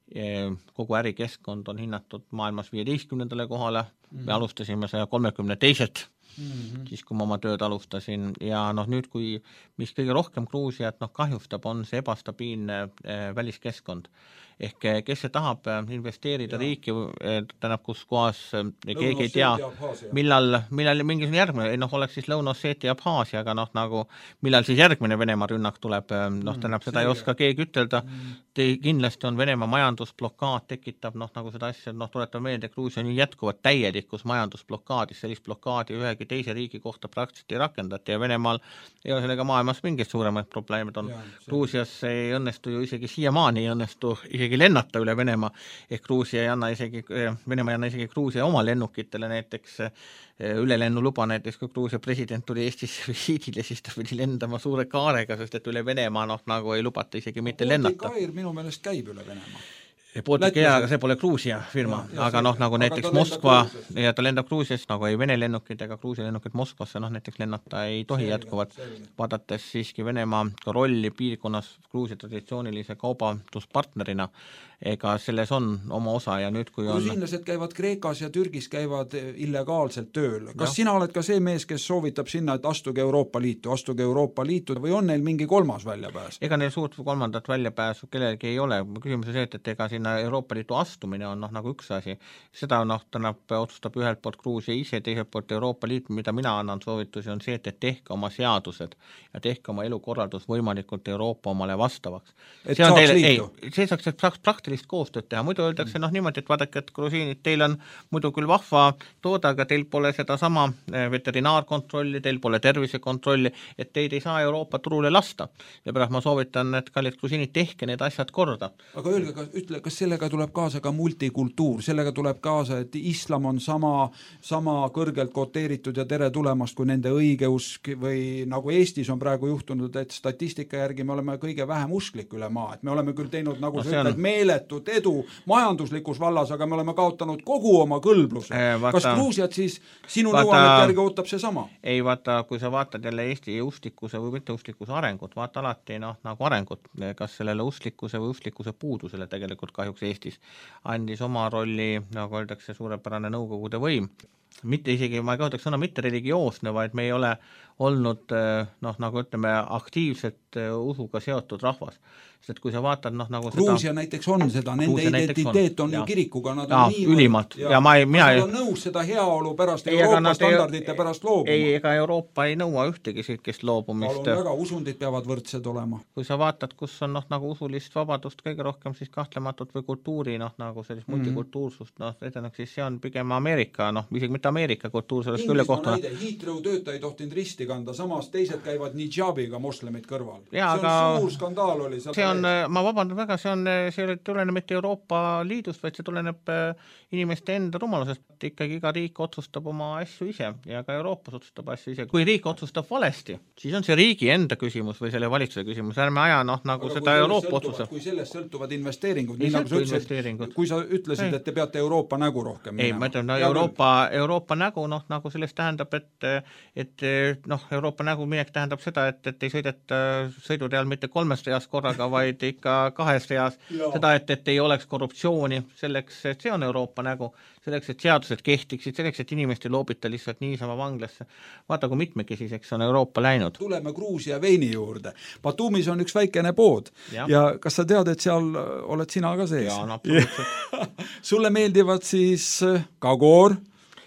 Speaker 1: kogu ärikeskkond on hinnatud maailmas viieteistkümnendale kohale, me alustasime saja kolmekümne teiselt, mm-hmm. siis kui ma oma tööd alustasin ja noh, nüüd kui mis kõige rohkem Gruusiat noh, kahjustab, on see ebastabiilne eh, väliskeskkond. Ehk kes see tahab investeerida ja. riiki, tähendab, kus kohas keegi ei tea, millal, millal mingisugune järgmine, noh, oleks siis Lõuna-Osseetia ja Abhaasia, aga noh, nagu millal siis järgmine Venemaa rünnak tuleb, noh, tähendab, seda ei oska keegi ütelda, Te, kindlasti on Venemaa majandusblokaad tekitab, noh, nagu seda asja, noh, tuletab meelde, Gruusia on jätkuvad täielikus majandusblokaadis, sellist blokaadi ühegi teise riigi kohta praktiliselt ei rakendati ja Venemaal ei ole sellega maailmas mingid suuremad probleemid on. Gruusias ei õnnestu ju isegi siiamaani ei õnnestu isegi lennata üle Venemaa, ehk Gruusia ei anna isegi, Venemaa ei anna isegi Gruusia oma lennukitele näiteks ülelennuluba, näiteks kui Gruusia president tuli Eestisse visiidile, siis ta pidi lendama suure kaarega, sest et üle Venemaa noh, nagu ei lubata isegi mitte lennata.
Speaker 2: Baltic Air minu meelest käib üle Venemaa.
Speaker 1: Baltic Air, aga see pole Gruusia firma, ja, ja aga noh, nagu aga näiteks Moskva, ja ta lendab Gruusias, nagu ei Vene lennukid ega Gruusia lennukid Moskvasse, noh näiteks lennata ei tohi jätkuvat, vaadates siiski Venemaa rolli piirkonnas Gruusia traditsioonilise kaubanduspartnerina, ega selles on oma osa ja nüüd kui on...
Speaker 2: Grusiinlased käivad Kreekas ja Türgis käivad illegaalselt tööl. Kas ja. sina oled ka see mees, kes soovitab sinna, et astuge Euroopa Liitu, astuge Euroopa Liitu või on neil mingi kolmas väljapääs?
Speaker 1: Ega neil suurt kolmandat väljapääsu kellelgi ei ole. Küsimus on see, et, et ega sinna Euroopa Liitu astumine on noh, nagu üks asi. Seda noh, tänab, otsustab ühelt poolt Gruusia ise, teiselt poolt Euroopa Liit, mida mina annan soovitusi, on see, et, et tehke oma seadused ja tehke oma elukorraldus võimalikult Euroopa omale vastavaks.
Speaker 2: Et
Speaker 1: see on
Speaker 2: saaks
Speaker 1: teile,
Speaker 2: liitu?
Speaker 1: Ei, see saaks praktilist koostööd teha, muidu öeldakse noh niimoodi, et vaadake, et grusiinid, teil on muidu küll vahva toode, aga teil pole seda sama veterinaarkontrolli, teil pole tervisekontrolli, et teid ei saa Euroopa turule lasta. Ja pärast ma soovitan, et kallid grusiinid, tehke need asjad korda.
Speaker 2: Aga öelge, kas, ütle, kas sellega tuleb kaasa ka multikultuur, sellega tuleb kaasa, et islam on sama, sama kõrgelt koteeritud ja tere tulemast kui nende õigeusk või nagu Eestis on praegu juhtunud, et statistika järgi me oleme kõige vähem usklik üle maa, et me oleme küll teinud nagu no, see ütled, meele edu majanduslikus vallas, aga me oleme kaotanud kogu oma kõlbluse. Vaata, kas Gruusiat siis sinu nõuannete järgi ootab see sama?
Speaker 1: Ei, vaata, kui sa vaatad jälle Eesti usklikkuse või mitte usklikkuse arengut, vaata alati noh, nagu arengut, kas sellele usklikkuse või usklikkuse puudusele tegelikult kahjuks Eestis andis oma rolli, nagu öeldakse, suurepärane nõukogude võim. Mitte isegi, ma ei kasutaks sõna mitte religioosne, vaid me ei ole olnud noh, nagu ütleme, aktiivselt usuga seotud rahvas. Sest kui sa vaatad noh, nagu
Speaker 2: Gruusia
Speaker 1: seda...
Speaker 2: näiteks on seda, nende
Speaker 1: Gruusia
Speaker 2: identiteet on, on ju kirikuga, nad on
Speaker 1: ja,
Speaker 2: nii
Speaker 1: ülimalt. Ja, ja ma ei, mina
Speaker 2: ei... on nõus seda heaolu pärast ei, Euroopa standardite ei, pärast loobuma.
Speaker 1: Ei, ega Euroopa ei nõua ühtegi siukest loobumist.
Speaker 2: Palun väga, usundid peavad võrdsed olema.
Speaker 1: Kui sa vaatad, kus on noh, nagu usulist vabadust kõige rohkem, siis kahtlematult või kultuuri, noh, nagu sellist mm-hmm. multikultuursust, noh, edeneks, siis see on pigem Ameerika, noh, isegi mitte Ameerika kultuur, sellest küll kohta.
Speaker 2: Heathrow tööta ei tohtinud risti kanda, samas teised käivad nijabiga moslemid kõrval.
Speaker 1: Ja,
Speaker 2: see on
Speaker 1: aga...
Speaker 2: suur skandaal oli.
Speaker 1: See on, ma vabandan väga, see on, see tuleneb mitte Euroopa Liidust, vaid see tuleneb inimeste enda rumalusest. Ikkagi iga riik otsustab oma asju ise ja ka Euroopas otsustab asju ise. Kui riik otsustab valesti, siis on see riigi enda küsimus või selle valitsuse küsimus. Ärme aja noh, nagu aga seda Euroopa otsuse.
Speaker 2: Kui sellest sõltuvad investeeringud, nii nagu sa ütlesid, kui sa ütlesid, ei. Et te peate Euroopa nägu rohkem
Speaker 1: ei, ma ütlen, no, Euroopa, Euroopa nägu, noh, nagu sellest tähendab, et, et noh, Euroopa nägu minek tähendab seda, et, et ei sõideta sõidureal mitte kolmest reas korraga, vaid ikka kahes reas, seda, et, et ei oleks korruptsiooni, selleks, et see on Euroopa nägu, selleks, et seadused kehtiksid, selleks, et inimeste loobita lihtsalt niisama vanglasse. Vaata, kui mitmekesiseks on Euroopa läinud.
Speaker 2: Tuleme Gruusia veini juurde. Batumis on üks väikene pood ja, ja kas sa tead, et seal oled sina ka sees?
Speaker 1: Jaa, no absoluutselt.
Speaker 2: Sulle meeldivad siis Kagor,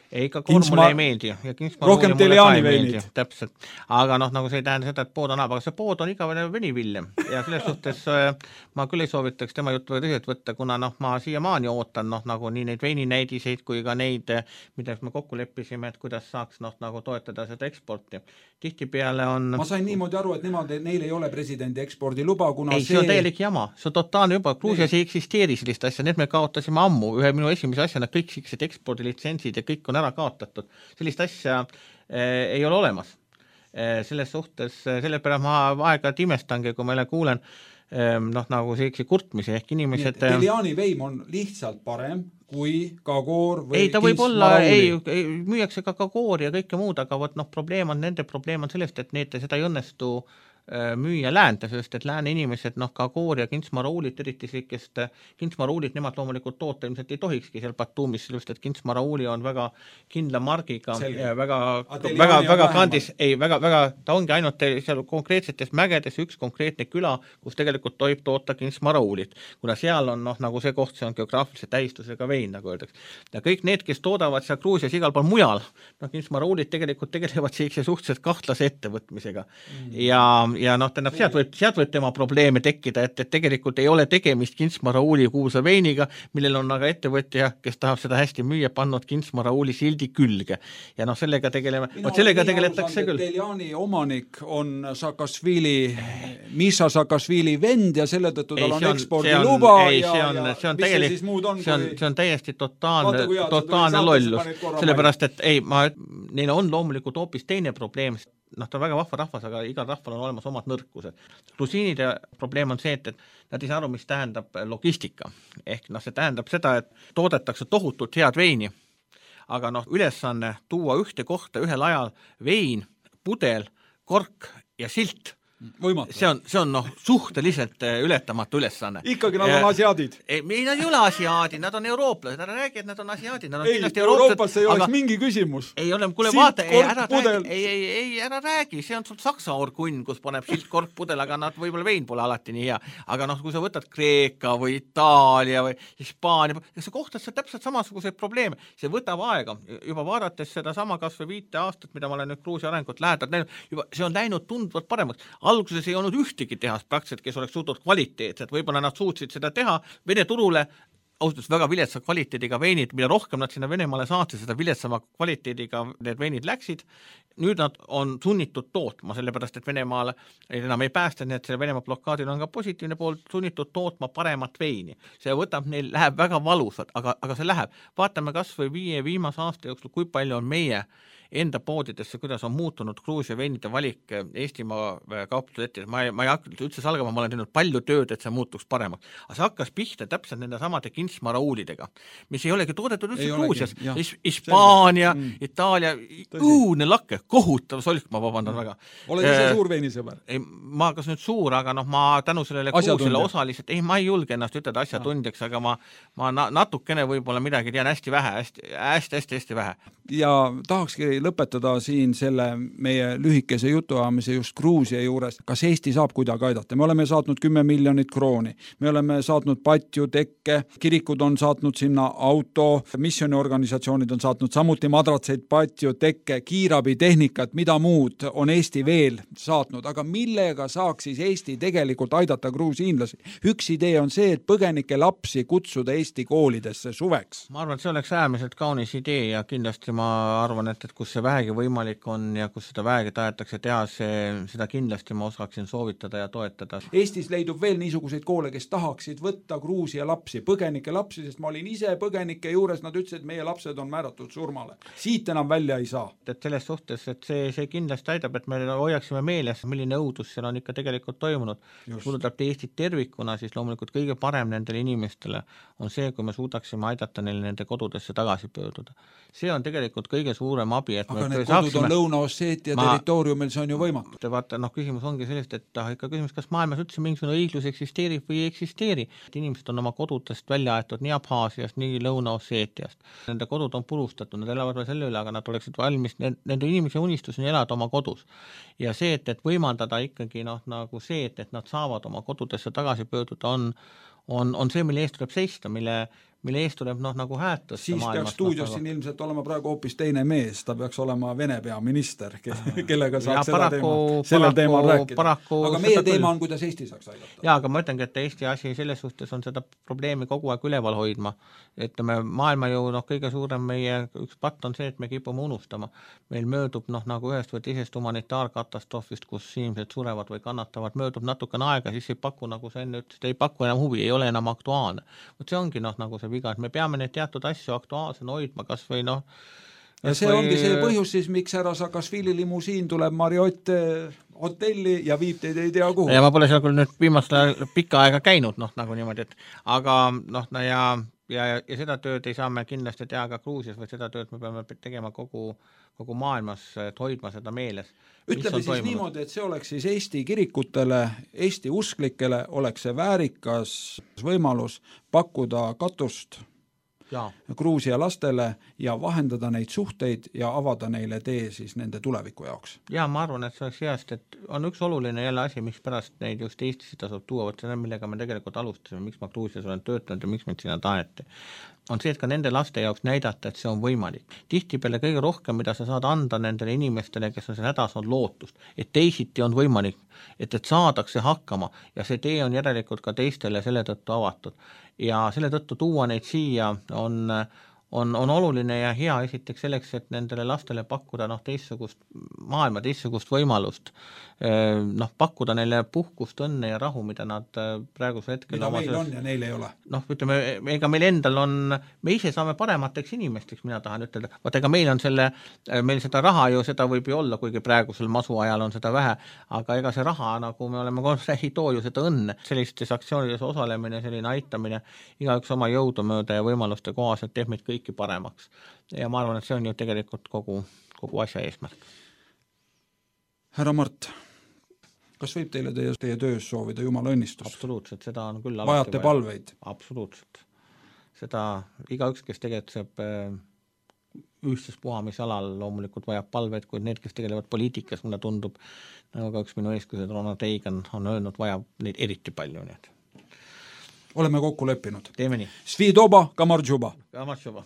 Speaker 1: ei, ka koor mulle ei meeldi. Ja
Speaker 2: rohkem Deliani veinid.
Speaker 1: Täpselt. Aga noh, nagu see ei tähenda seda, et pood on halb, aga see pood on igavene veniviljem. Ja selles suhtes ma küll ei soovitaks tema juttu väga tõsiselt võtta, kuna noh, ma siiamaani ootan noh, nagu nii neid veininäidiseid kui ka neid, mida me kokku leppisime, et kuidas saaks noh, nagu toetada seda eksporti. Tihtipeale on...
Speaker 2: Ma sain niimoodi aru, et nemad, neil ei ole presidendi ekspordi luba, kuna
Speaker 1: ei,
Speaker 2: see...
Speaker 1: see on täielik jama. See on totaalne juba. Gruusias ei eksisteeri sellist asja. Need me kaotasime ammu. Ühe minu esimese asjana kõik siksed ekspordilitsentsid ja kõik on ära kaotatud. Sellist asja eh, ei ole olemas. Eh, selles suhtes, selle pärast ma aeg-ajalt imestangi, kui ma jälle kuulen eh, noh, nagu seiksi kurtmisi ehk inimesed...
Speaker 2: Deliani veim on lihtsalt parem kui kagoor või
Speaker 1: ei, ta võib olla, ei, ei, müüakse ka kagoor ja kõike muud, aga võt, noh, probleem on, nende probleem on sellest, et need seda ei õnnestu müüa läände, sest et lääne inimesed, noh, kagoor ja kintsmarauulit, eriti sellikest kintsmarauulit, nemad loomulikult toota ilmselt ei tohikski seal Batumis, sellepärast et kintsmarauuli on väga kindla margiga Selge. ja väga, väga, väga kandis, ei, väga, väga, ta ongi ainult seal konkreetsetes mägedes üks konkreetne küla, kus tegelikult tohib toota kintsmarauulit, kuna seal on, noh, nagu see koht, see on geograafilise tähistusega vein, nagu öeldakse. Ja kõik need, kes toodavad seal Gruusias igal pool mujal, noh, kintsmarauulit tegelikult tegelevad sellise suhteliselt kahtlase ettevõtmisega mm. ja ja noh, tähendab, sealt võib, sealt võib tema probleeme tekkida, et, et tegelikult ei ole tegemist kintsmarauuli kuulsa veiniga, millel on aga ettevõtja, kes tahab seda hästi müüa, pannud kintsmarauuli sildi külge. Ja noh, sellega tegeleme, vot sellega tegeletakse küll.
Speaker 2: Deliani omanik on Saakashvili, Misha Saakashvili vend ja selle tõttu tal on ekspordiluba
Speaker 1: ei,
Speaker 2: ja,
Speaker 1: see on,
Speaker 2: ja
Speaker 1: see on,
Speaker 2: mis
Speaker 1: tegelik,
Speaker 2: see siis muud on?
Speaker 1: See on,
Speaker 2: kui...
Speaker 1: see on täiesti totaalne, totaalne lollus. Sellepärast, et ei, ma, neil on loomulikult hoopis teine probleem, noh, ta on väga vahva rahvas, aga igal rahval on olemas omad nõrkused. Grusiinide probleem on see, et, et nad ei saa aru, mis tähendab logistika. Ehk noh, see tähendab seda, et toodetakse tohutult head veini, aga noh, ülesanne tuua ühte kohta ühel ajal vein, pudel, kork ja silt.
Speaker 2: Võimatu.
Speaker 1: See on, see on noh, suhteliselt ületamatu ülesanne.
Speaker 2: Ikkagi nad on asiaadid.
Speaker 1: Ei, ei, nad ei ole asiaadid, nad on eurooplased. Nad räägi, et nad on asiaadid. Nad on
Speaker 2: ei, Euroopas ei oleks aga... mingi küsimus.
Speaker 1: Ei ole, kuule vaata, ei, ära räägi, ei, ei, ei, ära räägi, see on sul Saksa orkunn, kus paneb silt kork pudel, aga nad võib-olla vein pole alati nii hea. Aga noh, kui sa võtad Kreeka või Itaalia või Hispaania, sa kohtad seal täpselt samasuguseid probleeme. See võtab aega. Juba vaadates seda sama kas või viite aastat, mida ma olen nüüd Gruusia arengut lähedalt näinud, juba see on läinud tundvalt paremaks. Alguses ei olnud ühtegi tehast praktiliselt, kes oleks suutnud kvaliteetset, võib-olla nad suutsid seda teha Vene turule, ausalt väga viletsa kvaliteediga veinid, mida rohkem nad sinna Venemaale saatsid, seda viletsama kvaliteediga need veinid läksid. Nüüd nad on sunnitud tootma, sellepärast et Venemaale enam ei päästa, nii et selle Venemaa blokaadil on ka positiivne pool sunnitud tootma paremat veini. See võtab neil, läheb väga valusalt, aga, aga see läheb. Vaatame kas või viie viimase aasta jooksul, kui palju on meie enda poodidesse, kuidas on muutunud Gruusia veinide valik Eestimaa kauplusetis. Ma ei, ma ei hakka üldse salgama, ma olen teinud palju tööd, et see muutuks paremaks. Aga see hakkas pihta täpselt nende samade kintsmarauulidega, mis ei olegi toodetud üldse Gruusias. Hispaania, mm. Itaalia, õudne lakke, kohutav solk, ma vabandan mm. väga.
Speaker 2: Oled ise suur veinisõber?
Speaker 1: Ei, ma kas nüüd suur, aga noh, ma tänu sellele Gruusiale osaliselt, ei, ma ei julge ennast ütelda asjatundjaks, aga ma, ma natukene võib-olla midagi tean hästi vähe, hästi, hästi, hästi, hästi vähe.
Speaker 2: Ja tahakski lõpetada siin selle meie lühikese jutuajamise just Gruusia juures. Kas Eesti saab kuidagi aidata? Me oleme saatnud kümme miljonit krooni. Me oleme saatnud patju, tekke, kirikud on saatnud sinna auto, missioniorganisatsioonid on saatnud samuti madratseid, patju, tekke, kiirabitehnikat, mida muud on Eesti veel saatnud. Aga millega saaks siis Eesti tegelikult aidata gruusiinlasi? Üks idee on see, et põgenike lapsi kutsuda Eesti koolidesse suveks.
Speaker 1: Ma arvan, et see oleks äärmiselt kaunis idee ja kindlasti ma arvan, et, et kus see vähegi võimalik on ja kus seda vähegi tahetakse teha, see, seda kindlasti ma osaksin soovitada ja toetada.
Speaker 2: Eestis leidub veel niisuguseid koole, kes tahaksid võtta Gruusia lapsi, põgenike lapsi, sest ma olin ise põgenike juures, nad ütlesid, et meie lapsed on määratud surmale. Siit enam välja ei saa.
Speaker 1: Et selles suhtes, et see, see kindlasti aidab, et me hoiaksime meeles, milline õudus seal on ikka tegelikult toimunud. Puudutab Eestit tervikuna, siis loomulikult kõige parem nendele inimestele on see, kui me suudaksime aidata neile nende kodudesse tagasi pöörduda. See on tegelikult kõige suurem abi, et
Speaker 2: aga need kodud on Lõuna-Osseetia ma... territooriumil, see on ju võimatu.
Speaker 1: Vaata, noh, küsimus ongi sellest, et ta, ikka küsimus, kas maailmas üldse mingisugune õiglus eksisteerib või ei eksisteeri. Et inimesed on oma kodudest välja aetud nii Abhaasiast, nii Lõuna-Osseetiast. Nende kodud on purustatud, nad elavad veel selle üle, aga nad oleksid valmis, nende inimese unistus on elada oma kodus. Ja see, et, et võimaldada ikkagi noh, nagu see, et, et nad saavad oma kodudesse tagasi pöörduda, on On, on see, mille eest tuleb seista, mille, mille eest tuleb noh, nagu hääd tõsta
Speaker 2: siis peaks stuudios siin ilmselt olema praegu hoopis teine mees, ta peaks olema Vene peaminister, kellega saaks seda
Speaker 1: paraku,
Speaker 2: teema, sellel teemal rääkida. aga meie teema
Speaker 1: küll.
Speaker 2: on, kuidas Eesti saaks aidata.
Speaker 1: Jaa, aga ma ütlengi, et Eesti asi selles suhtes on seda probleemi kogu aeg üleval hoidma. Ütleme, maailma ju noh, kõige suurem meie üks patt on see, et me kipume unustama. Meil möödub noh, nagu ühest või teisest humanitaarkatastroofist, kus inimesed surevad või kannatavad, möödub natukene aega, siis ei paku, nagu sa enne ütlesid, ei paku enam huvi, ei ole enam aktuaalne. Võt see ongi noh, nagu see viga, et me peame neid teatud asju aktuaalsena hoidma, kas või noh
Speaker 2: ja see või... ongi see põhjus siis, miks härra Saakashvili limusiin tuleb Marriott hotelli ja viib teid ei tea kuhu.
Speaker 1: Ja ma pole seal küll nüüd viimasel pikka aega käinud, noh nagu niimoodi, et aga noh, no ja, ja, ja seda tööd ei saa me kindlasti teha ka Gruusias, või seda tööd me peame tegema kogu, kogu maailmas, et hoidma seda meeles.
Speaker 2: Ütleme siis toimunud. Niimoodi, et see oleks siis Eesti kirikutele, Eesti usklikele oleks see väärikas võimalus pakkuda katust ja. Gruusia lastele ja vahendada neid suhteid ja avada neile tee siis nende tuleviku jaoks.
Speaker 1: Ja ma arvan, et see oleks heast, et on üks oluline jälle asi, miks pärast neid just Eestisse tasub tuua, võtta see, millega me tegelikult alustasime, miks ma Gruusias olen töötanud ja miks meid sinna taheti. On see, et ka nende laste jaoks näidata, et see on võimalik. Tihtipeale kõige rohkem, mida sa saad anda nendele inimestele, kes on seal hädas, on lootust, et teisiti on võimalik, et, et saadakse hakkama ja see tee on järelikult ka teistele selle tõttu avatud. Ja selle tõttu tuua neid siia on, on, on oluline ja hea esiteks selleks, et nendele lastele pakkuda noh, teistsugust maailma, teistsugust võimalust, noh, pakkuda neile puhkust, õnne ja rahu, mida nad praegusel hetkel
Speaker 2: mida meil on ja neil ei ole.
Speaker 1: Noh, ütleme, ega meil endal on, me ise saame paremateks inimesteks, mina tahan ütelda, vaat ega meil on selle, meil seda raha ju, seda võib ju olla, kuigi praegusel masu ajal on seda vähe, aga ega see raha, nagu me oleme koos, ei too ju seda õnne. Sellistes aktsioonides osalemine, selline aitamine, igaüks oma jõudumööda ja võimaluste kohaselt teeb meid kõiki paremaks. Ja ma arvan, et see on ju tegelikult kogu, kogu asja eesmärk.
Speaker 2: Härra Mart, kas võib teile teie, teie töös soovida jumala õnnistust?
Speaker 1: Absoluutselt, seda on küll
Speaker 2: vajate palveid?
Speaker 1: Absoluutselt. Seda igaüks, kes tegeleb ühtses puhamisalal, loomulikult vajab palveid, kuid need, kes tegelevad poliitikas, mulle tundub, nagu ka üks minu eeskused Ronald Reagan on öelnud, vajab neid eriti palju. Need.
Speaker 2: Oleme kokku leppinud.
Speaker 1: Teeme nii.
Speaker 2: Svidoba, Kamarđuba.
Speaker 1: Kamarđuba.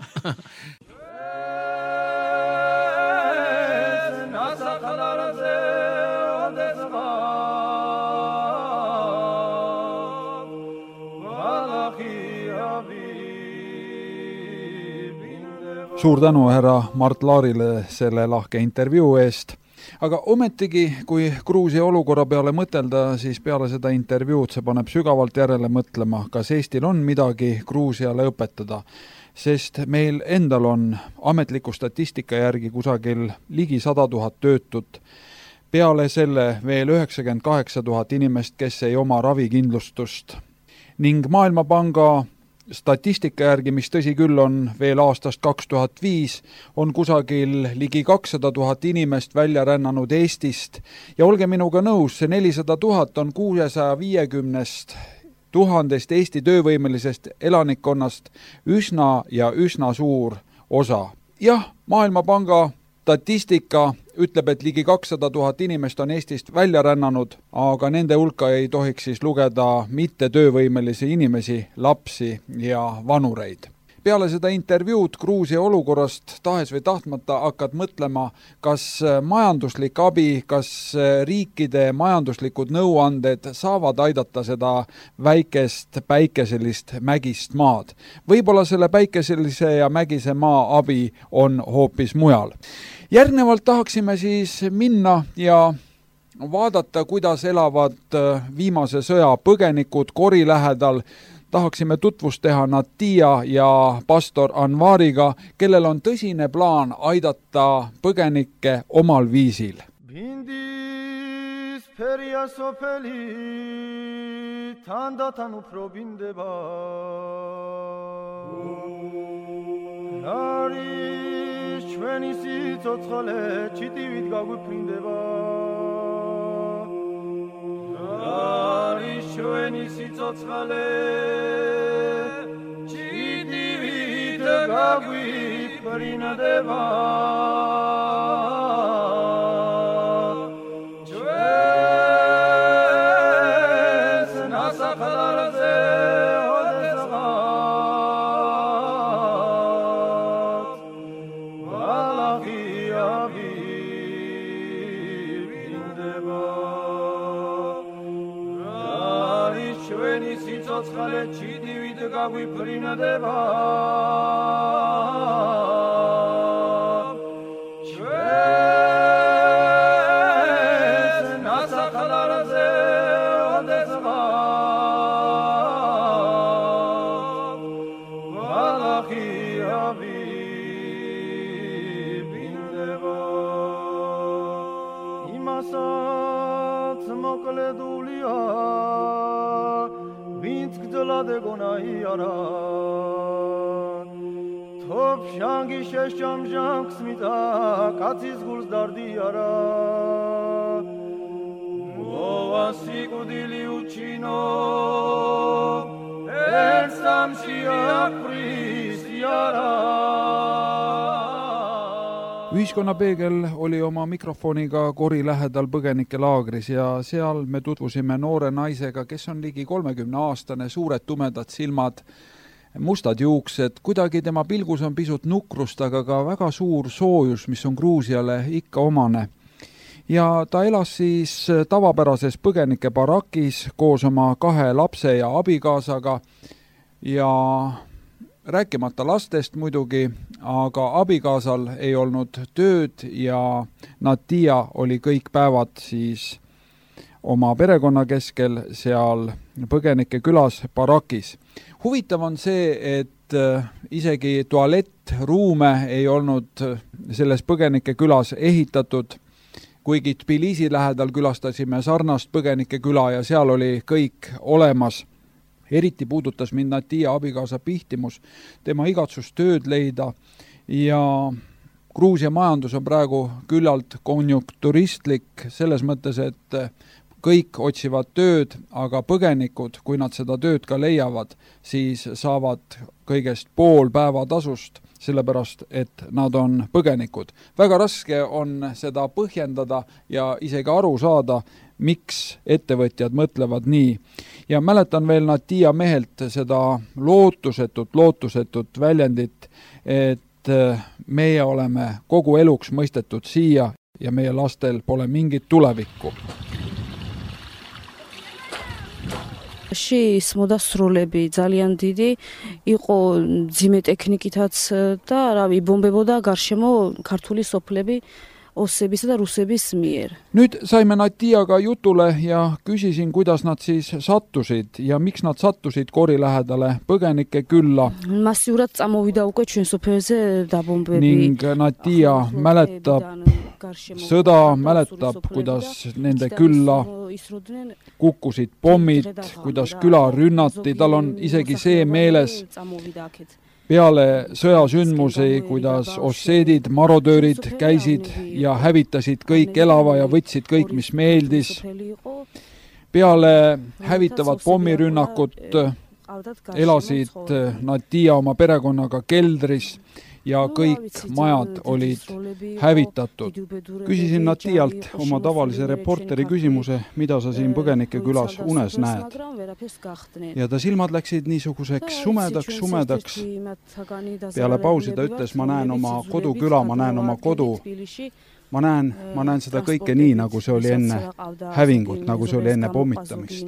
Speaker 2: Suur tänu härra Mart Laarile selle lahke intervjuu eest. Aga ometigi, kui Gruusia olukorra peale mõtelda, siis peale seda intervjuud see paneb sügavalt järele mõtlema, kas Eestil on midagi Gruusiale õpetada, sest meil endal on ametliku statistika järgi kusagil ligi sada tuhat töötut, peale selle veel üheksakümmend kaheksa tuhat inimest, kes ei oma ravikindlustust ning Maailmapanga statistika järgi, mis tõsi küll on veel aastast kaks tuhat viis, on kusagil ligi kakssada tuhat inimest välja rännanud Eestist ja olge minuga nõus, see nelisada tuhat on kuuesaja viiekümnest tuhandest Eesti töövõimelisest elanikkonnast üsna ja üsna suur osa. Jah, Maailmapanga statistika ütleb, et ligi kakssada tuhat inimest on Eestist välja rännanud, aga nende hulka ei tohiks siis lugeda mitte töövõimelisi inimesi, lapsi ja vanureid. Peale seda intervjuud Gruusia olukorrast tahes või tahtmata hakkad mõtlema, kas majanduslik abi, kas riikide majanduslikud nõuanded saavad aidata seda väikest päikeselist mägist maad. Võib-olla selle päikeselise ja mägise maa abi on hoopis mujal. Järgnevalt tahaksime siis minna ja vaadata, kuidas elavad viimase sõja põgenikud Kori lähedal. Tahaksime tutvust teha Natia ja pastor Anvariga, kellel on tõsine plaan aidata põgenikke omal viisil. Bindis peria sopeli tandatanu probindeba Nari švenisi cotkale čitivid gagu prindeba Nari švenisi cotkale čitivid gagu prindeba Čves nasa kalarze odezva
Speaker 4: ცხალეთში დივით გაგვიფრინდება ჩვენს ნასახლარზე ოდესღა ბალახი ავიბინდება იმასაც მოკლედულია ვინც გძლად ეგონაიარა თოფ შანგი შეშამჟამს მიტა კაცის გულს დარდიარა მოვა სიკვდილი უჩინო ერთსამში აფრისიარა
Speaker 2: Ühiskonnapeegel oli oma mikrofoniga Kori lähedal põgenike laagris ja seal me tutvusime noore naisega, kes on ligi kolmekümne aastane, suured tumedad silmad, mustad juuksed, kuidagi tema pilgus on pisut nukrust, aga ka väga suur soojus, mis on Gruusiale ikka omane. Ja ta elas siis tavapärases põgenike barakis koos oma kahe lapse ja abikaasaga ja rääkimata lastest muidugi, aga abikaasal ei olnud tööd ja Natia oli kõik päevad siis oma perekonna keskel seal põgenike külas barakis. Huvitav on see, et isegi tualettruume ei olnud selles põgenike külas ehitatud, kuigi Tbilisi lähedal külastasime sarnast põgenike küla ja seal oli kõik olemas. Eriti puudutas mind Natia abikaasa pihtimus, tema igatsus tööd leida ja Gruusia majandus on praegu küllalt konjunkturistlik selles mõttes, et kõik otsivad tööd, aga põgenikud, kui nad seda tööd ka leiavad, siis saavad kõigest pool päeva tasust, sellepärast, et nad on põgenikud. Väga raske on seda põhjendada ja isegi aru saada, miks ettevõtjad mõtlevad nii. Ja mäletan veel Natia mehelt seda lootusetut, lootusetut väljendit, et meie oleme kogu eluks mõistetud siia ja meie lastel pole mingit tulevikku.
Speaker 5: მოსასრულები ძალიან დიდი იყო ძიმე ტექნიკითაც და რავი ბომბებოდა გარშემო ქართული სოფლები Ossebis ja Russebis mier.
Speaker 2: Nüüd saime Natiaga jutule ja küsisin, kuidas nad siis sattusid ja miks nad sattusid Kori lähedale põgenike külla.
Speaker 5: Massiurat samovida uke čuen sopeze da bombebi.
Speaker 2: Ning Natia mäletab sõda, mäletab, kuidas nende külla kukkusid pommid, kuidas küla rünnati, tal on isegi see meeles peale sõjasündmusi, kuidas osseedid, marodöörid käisid ja hävitasid kõik elava ja võtsid kõik, mis meeldis. Peale hävitavat pommirünnakut elasid Natia oma perekonnaga keldris ja kõik majad olid hävitatud. Küsisin Natialt oma tavalise reporteri küsimuse, mida sa siin põgenike külas unes näed. Ja ta silmad läksid niisuguseks sumedaks, sumedaks. Peale pausi ta ütles, ma näen oma koduküla, ma näen oma kodu. Ma näen, ma näen seda kõike nii, nagu see oli enne hävingut, nagu see oli enne pommitamist.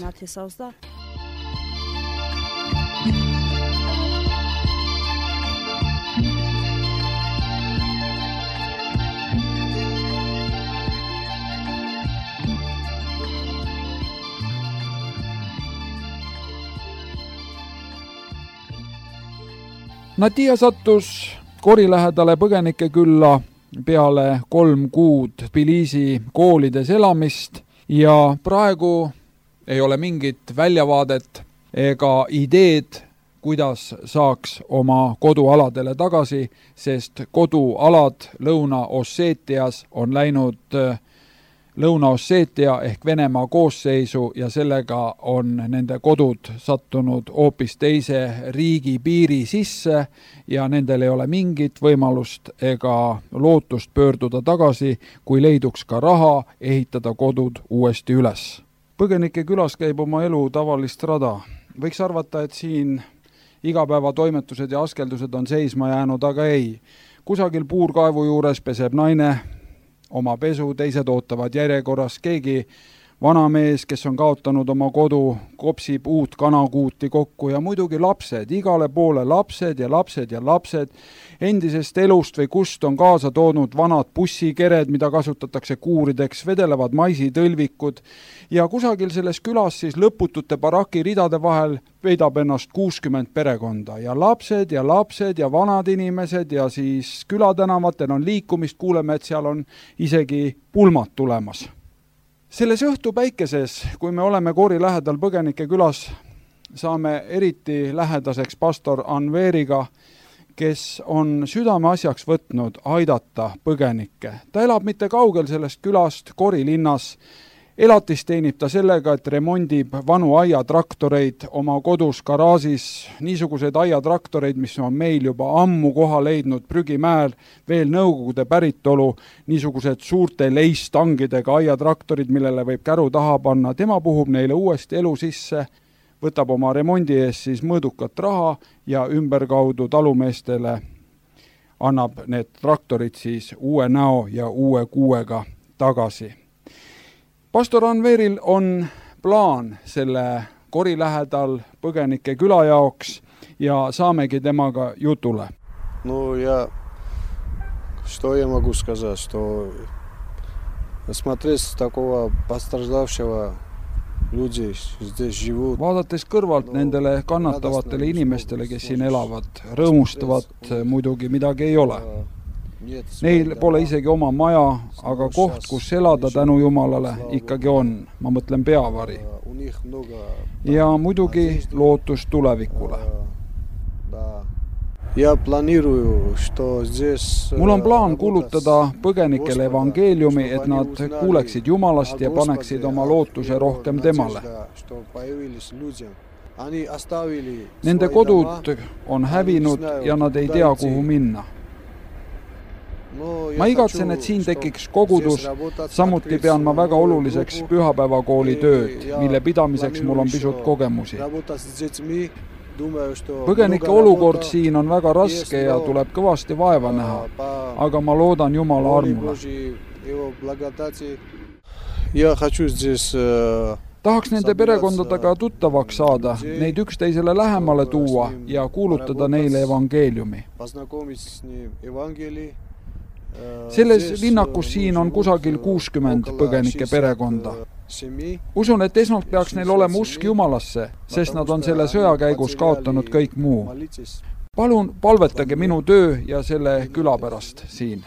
Speaker 2: Natia sattus Kori lähedale põgenike külla peale kolm kuud Tbilisi koolides elamist ja praegu ei ole mingit väljavaadet ega ideed, kuidas saaks oma kodualadele tagasi, sest kodualad Lõuna-Osseetias on läinud Lõuna-Osseetia ehk Venemaa koosseisu ja sellega on nende kodud sattunud hoopis teise riigi piiri sisse ja nendel ei ole mingit võimalust ega lootust pöörduda tagasi, kui leiduks ka raha ehitada kodud uuesti üles. Põgenike külas käib oma elu tavalist rada. Võiks arvata, et siin igapäevatoimetused ja askeldused on seisma jäänud, aga ei. Kusagil puurkaevu juures peseb naine oma pesu, teised ootavad järjekorras, keegi vanamees, kes on kaotanud oma kodu, kopsib uut kanakuuti kokku ja muidugi lapsed, igale poole lapsed ja lapsed ja lapsed. Endisest elust või kust on kaasa toonud vanad bussikered, mida kasutatakse kuurideks, vedelevad maisitõlvikud ja kusagil selles külas siis lõputute baraki ridade vahel peidab ennast kuuskümmend perekonda ja lapsed ja lapsed ja vanad inimesed ja siis külatänavatel on liikumist, kuuleme, et seal on isegi pulmad tulemas. Selles õhtu päikeses, kui me oleme Kori lähedal Põgenike külas, saame eriti lähedaseks pastor Anveriga, kes on südame asjaks võtnud aidata põgenikke. Ta elab mitte kaugel sellest külast Kori linnas. Elatis teenib ta sellega, et remondib vanu aiatraktoreid oma kodus garaažis, niisuguseid aiatraktoreid, mis on meil juba ammu koha leidnud prügimäel, veel nõukogude päritolu, niisugused suurte leistangidega aiatraktorid, millele võib käru taha panna. Tema puhub neile uuesti elu sisse, võtab oma remondi ees siis mõõdukat raha ja ümberkaudu talumeestele annab need traktorid siis uue näo ja uue kuuega tagasi. Pastor Anveril on plaan selle Kori lähedal Põgenike küla jaoks ja saamegi temaga jutule.
Speaker 6: No ja что я могу сказать, что смотреть такого пострадавшего люди здесь живут.
Speaker 2: Vaadates kõrvalt nendele kannatavatele inimestele, kes siin elavad, rõõmustavad muidugi midagi ei ole. Neil pole isegi oma maja, aga koht, kus elada tänu Jumalale ikkagi on, ma mõtlen peavari. Ja muidugi lootus tulevikule. Mul on plaan kuulutada põgenikele evangeeliumi, et nad kuuleksid Jumalast ja paneksid oma lootuse rohkem temale. Nende kodud on hävinud ja nad ei tea, kuhu minna. Ma igatsen, et siin tekiks kogudus, samuti pean ma väga oluliseks pühapäevakooli tööd, mille pidamiseks mul on pisut kogemusi. Põgenike olukord siin on väga raske ja tuleb kõvasti vaeva näha, aga ma loodan Jumala armule. Tahaks nende perekondadega tuttavaks saada, neid üksteisele lähemale tuua ja kuulutada neile evangeeliumi. Selles linnakus siin on kusagil kuuskümmend põgenike perekonda. Usun, et esmalt peaks neil olema usk Jumalasse, sest nad on selle sõja käigus kaotanud kõik muu. Palun palvetage minu töö ja selle küla pärast siin.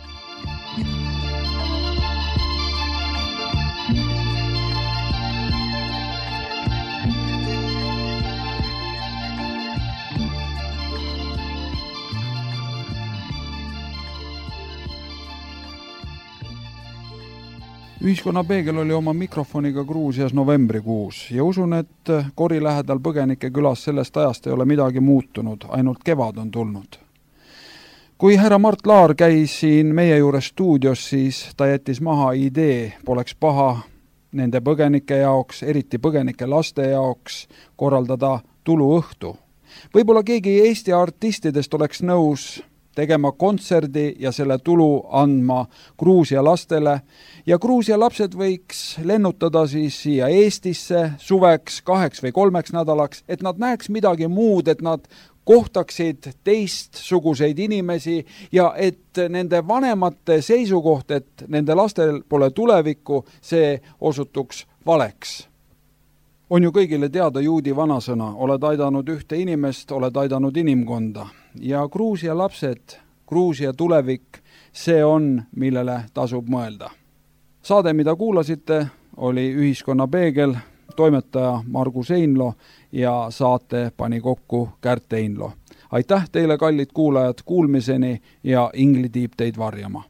Speaker 2: Ühiskonna Peegel oli oma mikrofoniga Gruusias novembrikuus ja usun, et Kori lähedal Põgenike külas sellest ajast ei ole midagi muutunud, ainult kevad on tulnud. Kui härra Mart Laar käis siin meie juures stuudios, siis ta jättis maha idee, poleks paha nende põgenike jaoks, eriti põgenike laste jaoks, korraldada tuluõhtu. Võib-olla keegi Eesti artistidest oleks nõus tegema kontserdi ja selle tulu andma Gruusia lastele ja Gruusia lapsed võiks lennutada siis siia Eestisse suveks kaheks või kolmeks nädalaks, et nad näeks midagi muud, et nad kohtaksid teistsuguseid inimesi ja et nende vanemate seisukoht, et nende lastel pole tulevikku, see osutuks valeks. On ju kõigile teada juudi vanasõna, oled aidanud ühte inimest, oled aidanud inimkonda. Ja Gruusia lapsed, Gruusia tulevik, see on, millele tasub mõelda. Saade, mida kuulasite, oli Ühiskonna Peegel, toimetaja Margus Einlo ja saate pani kokku Kärt Einlo. Aitäh teile, kallid kuulajad, kuulmiseni ja Ingli tiib teid varjama.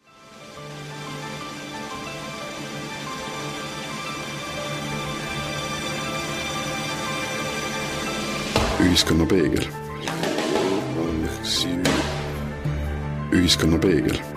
Speaker 7: Ühiskonna Peegel. Ühiskonna Peegel.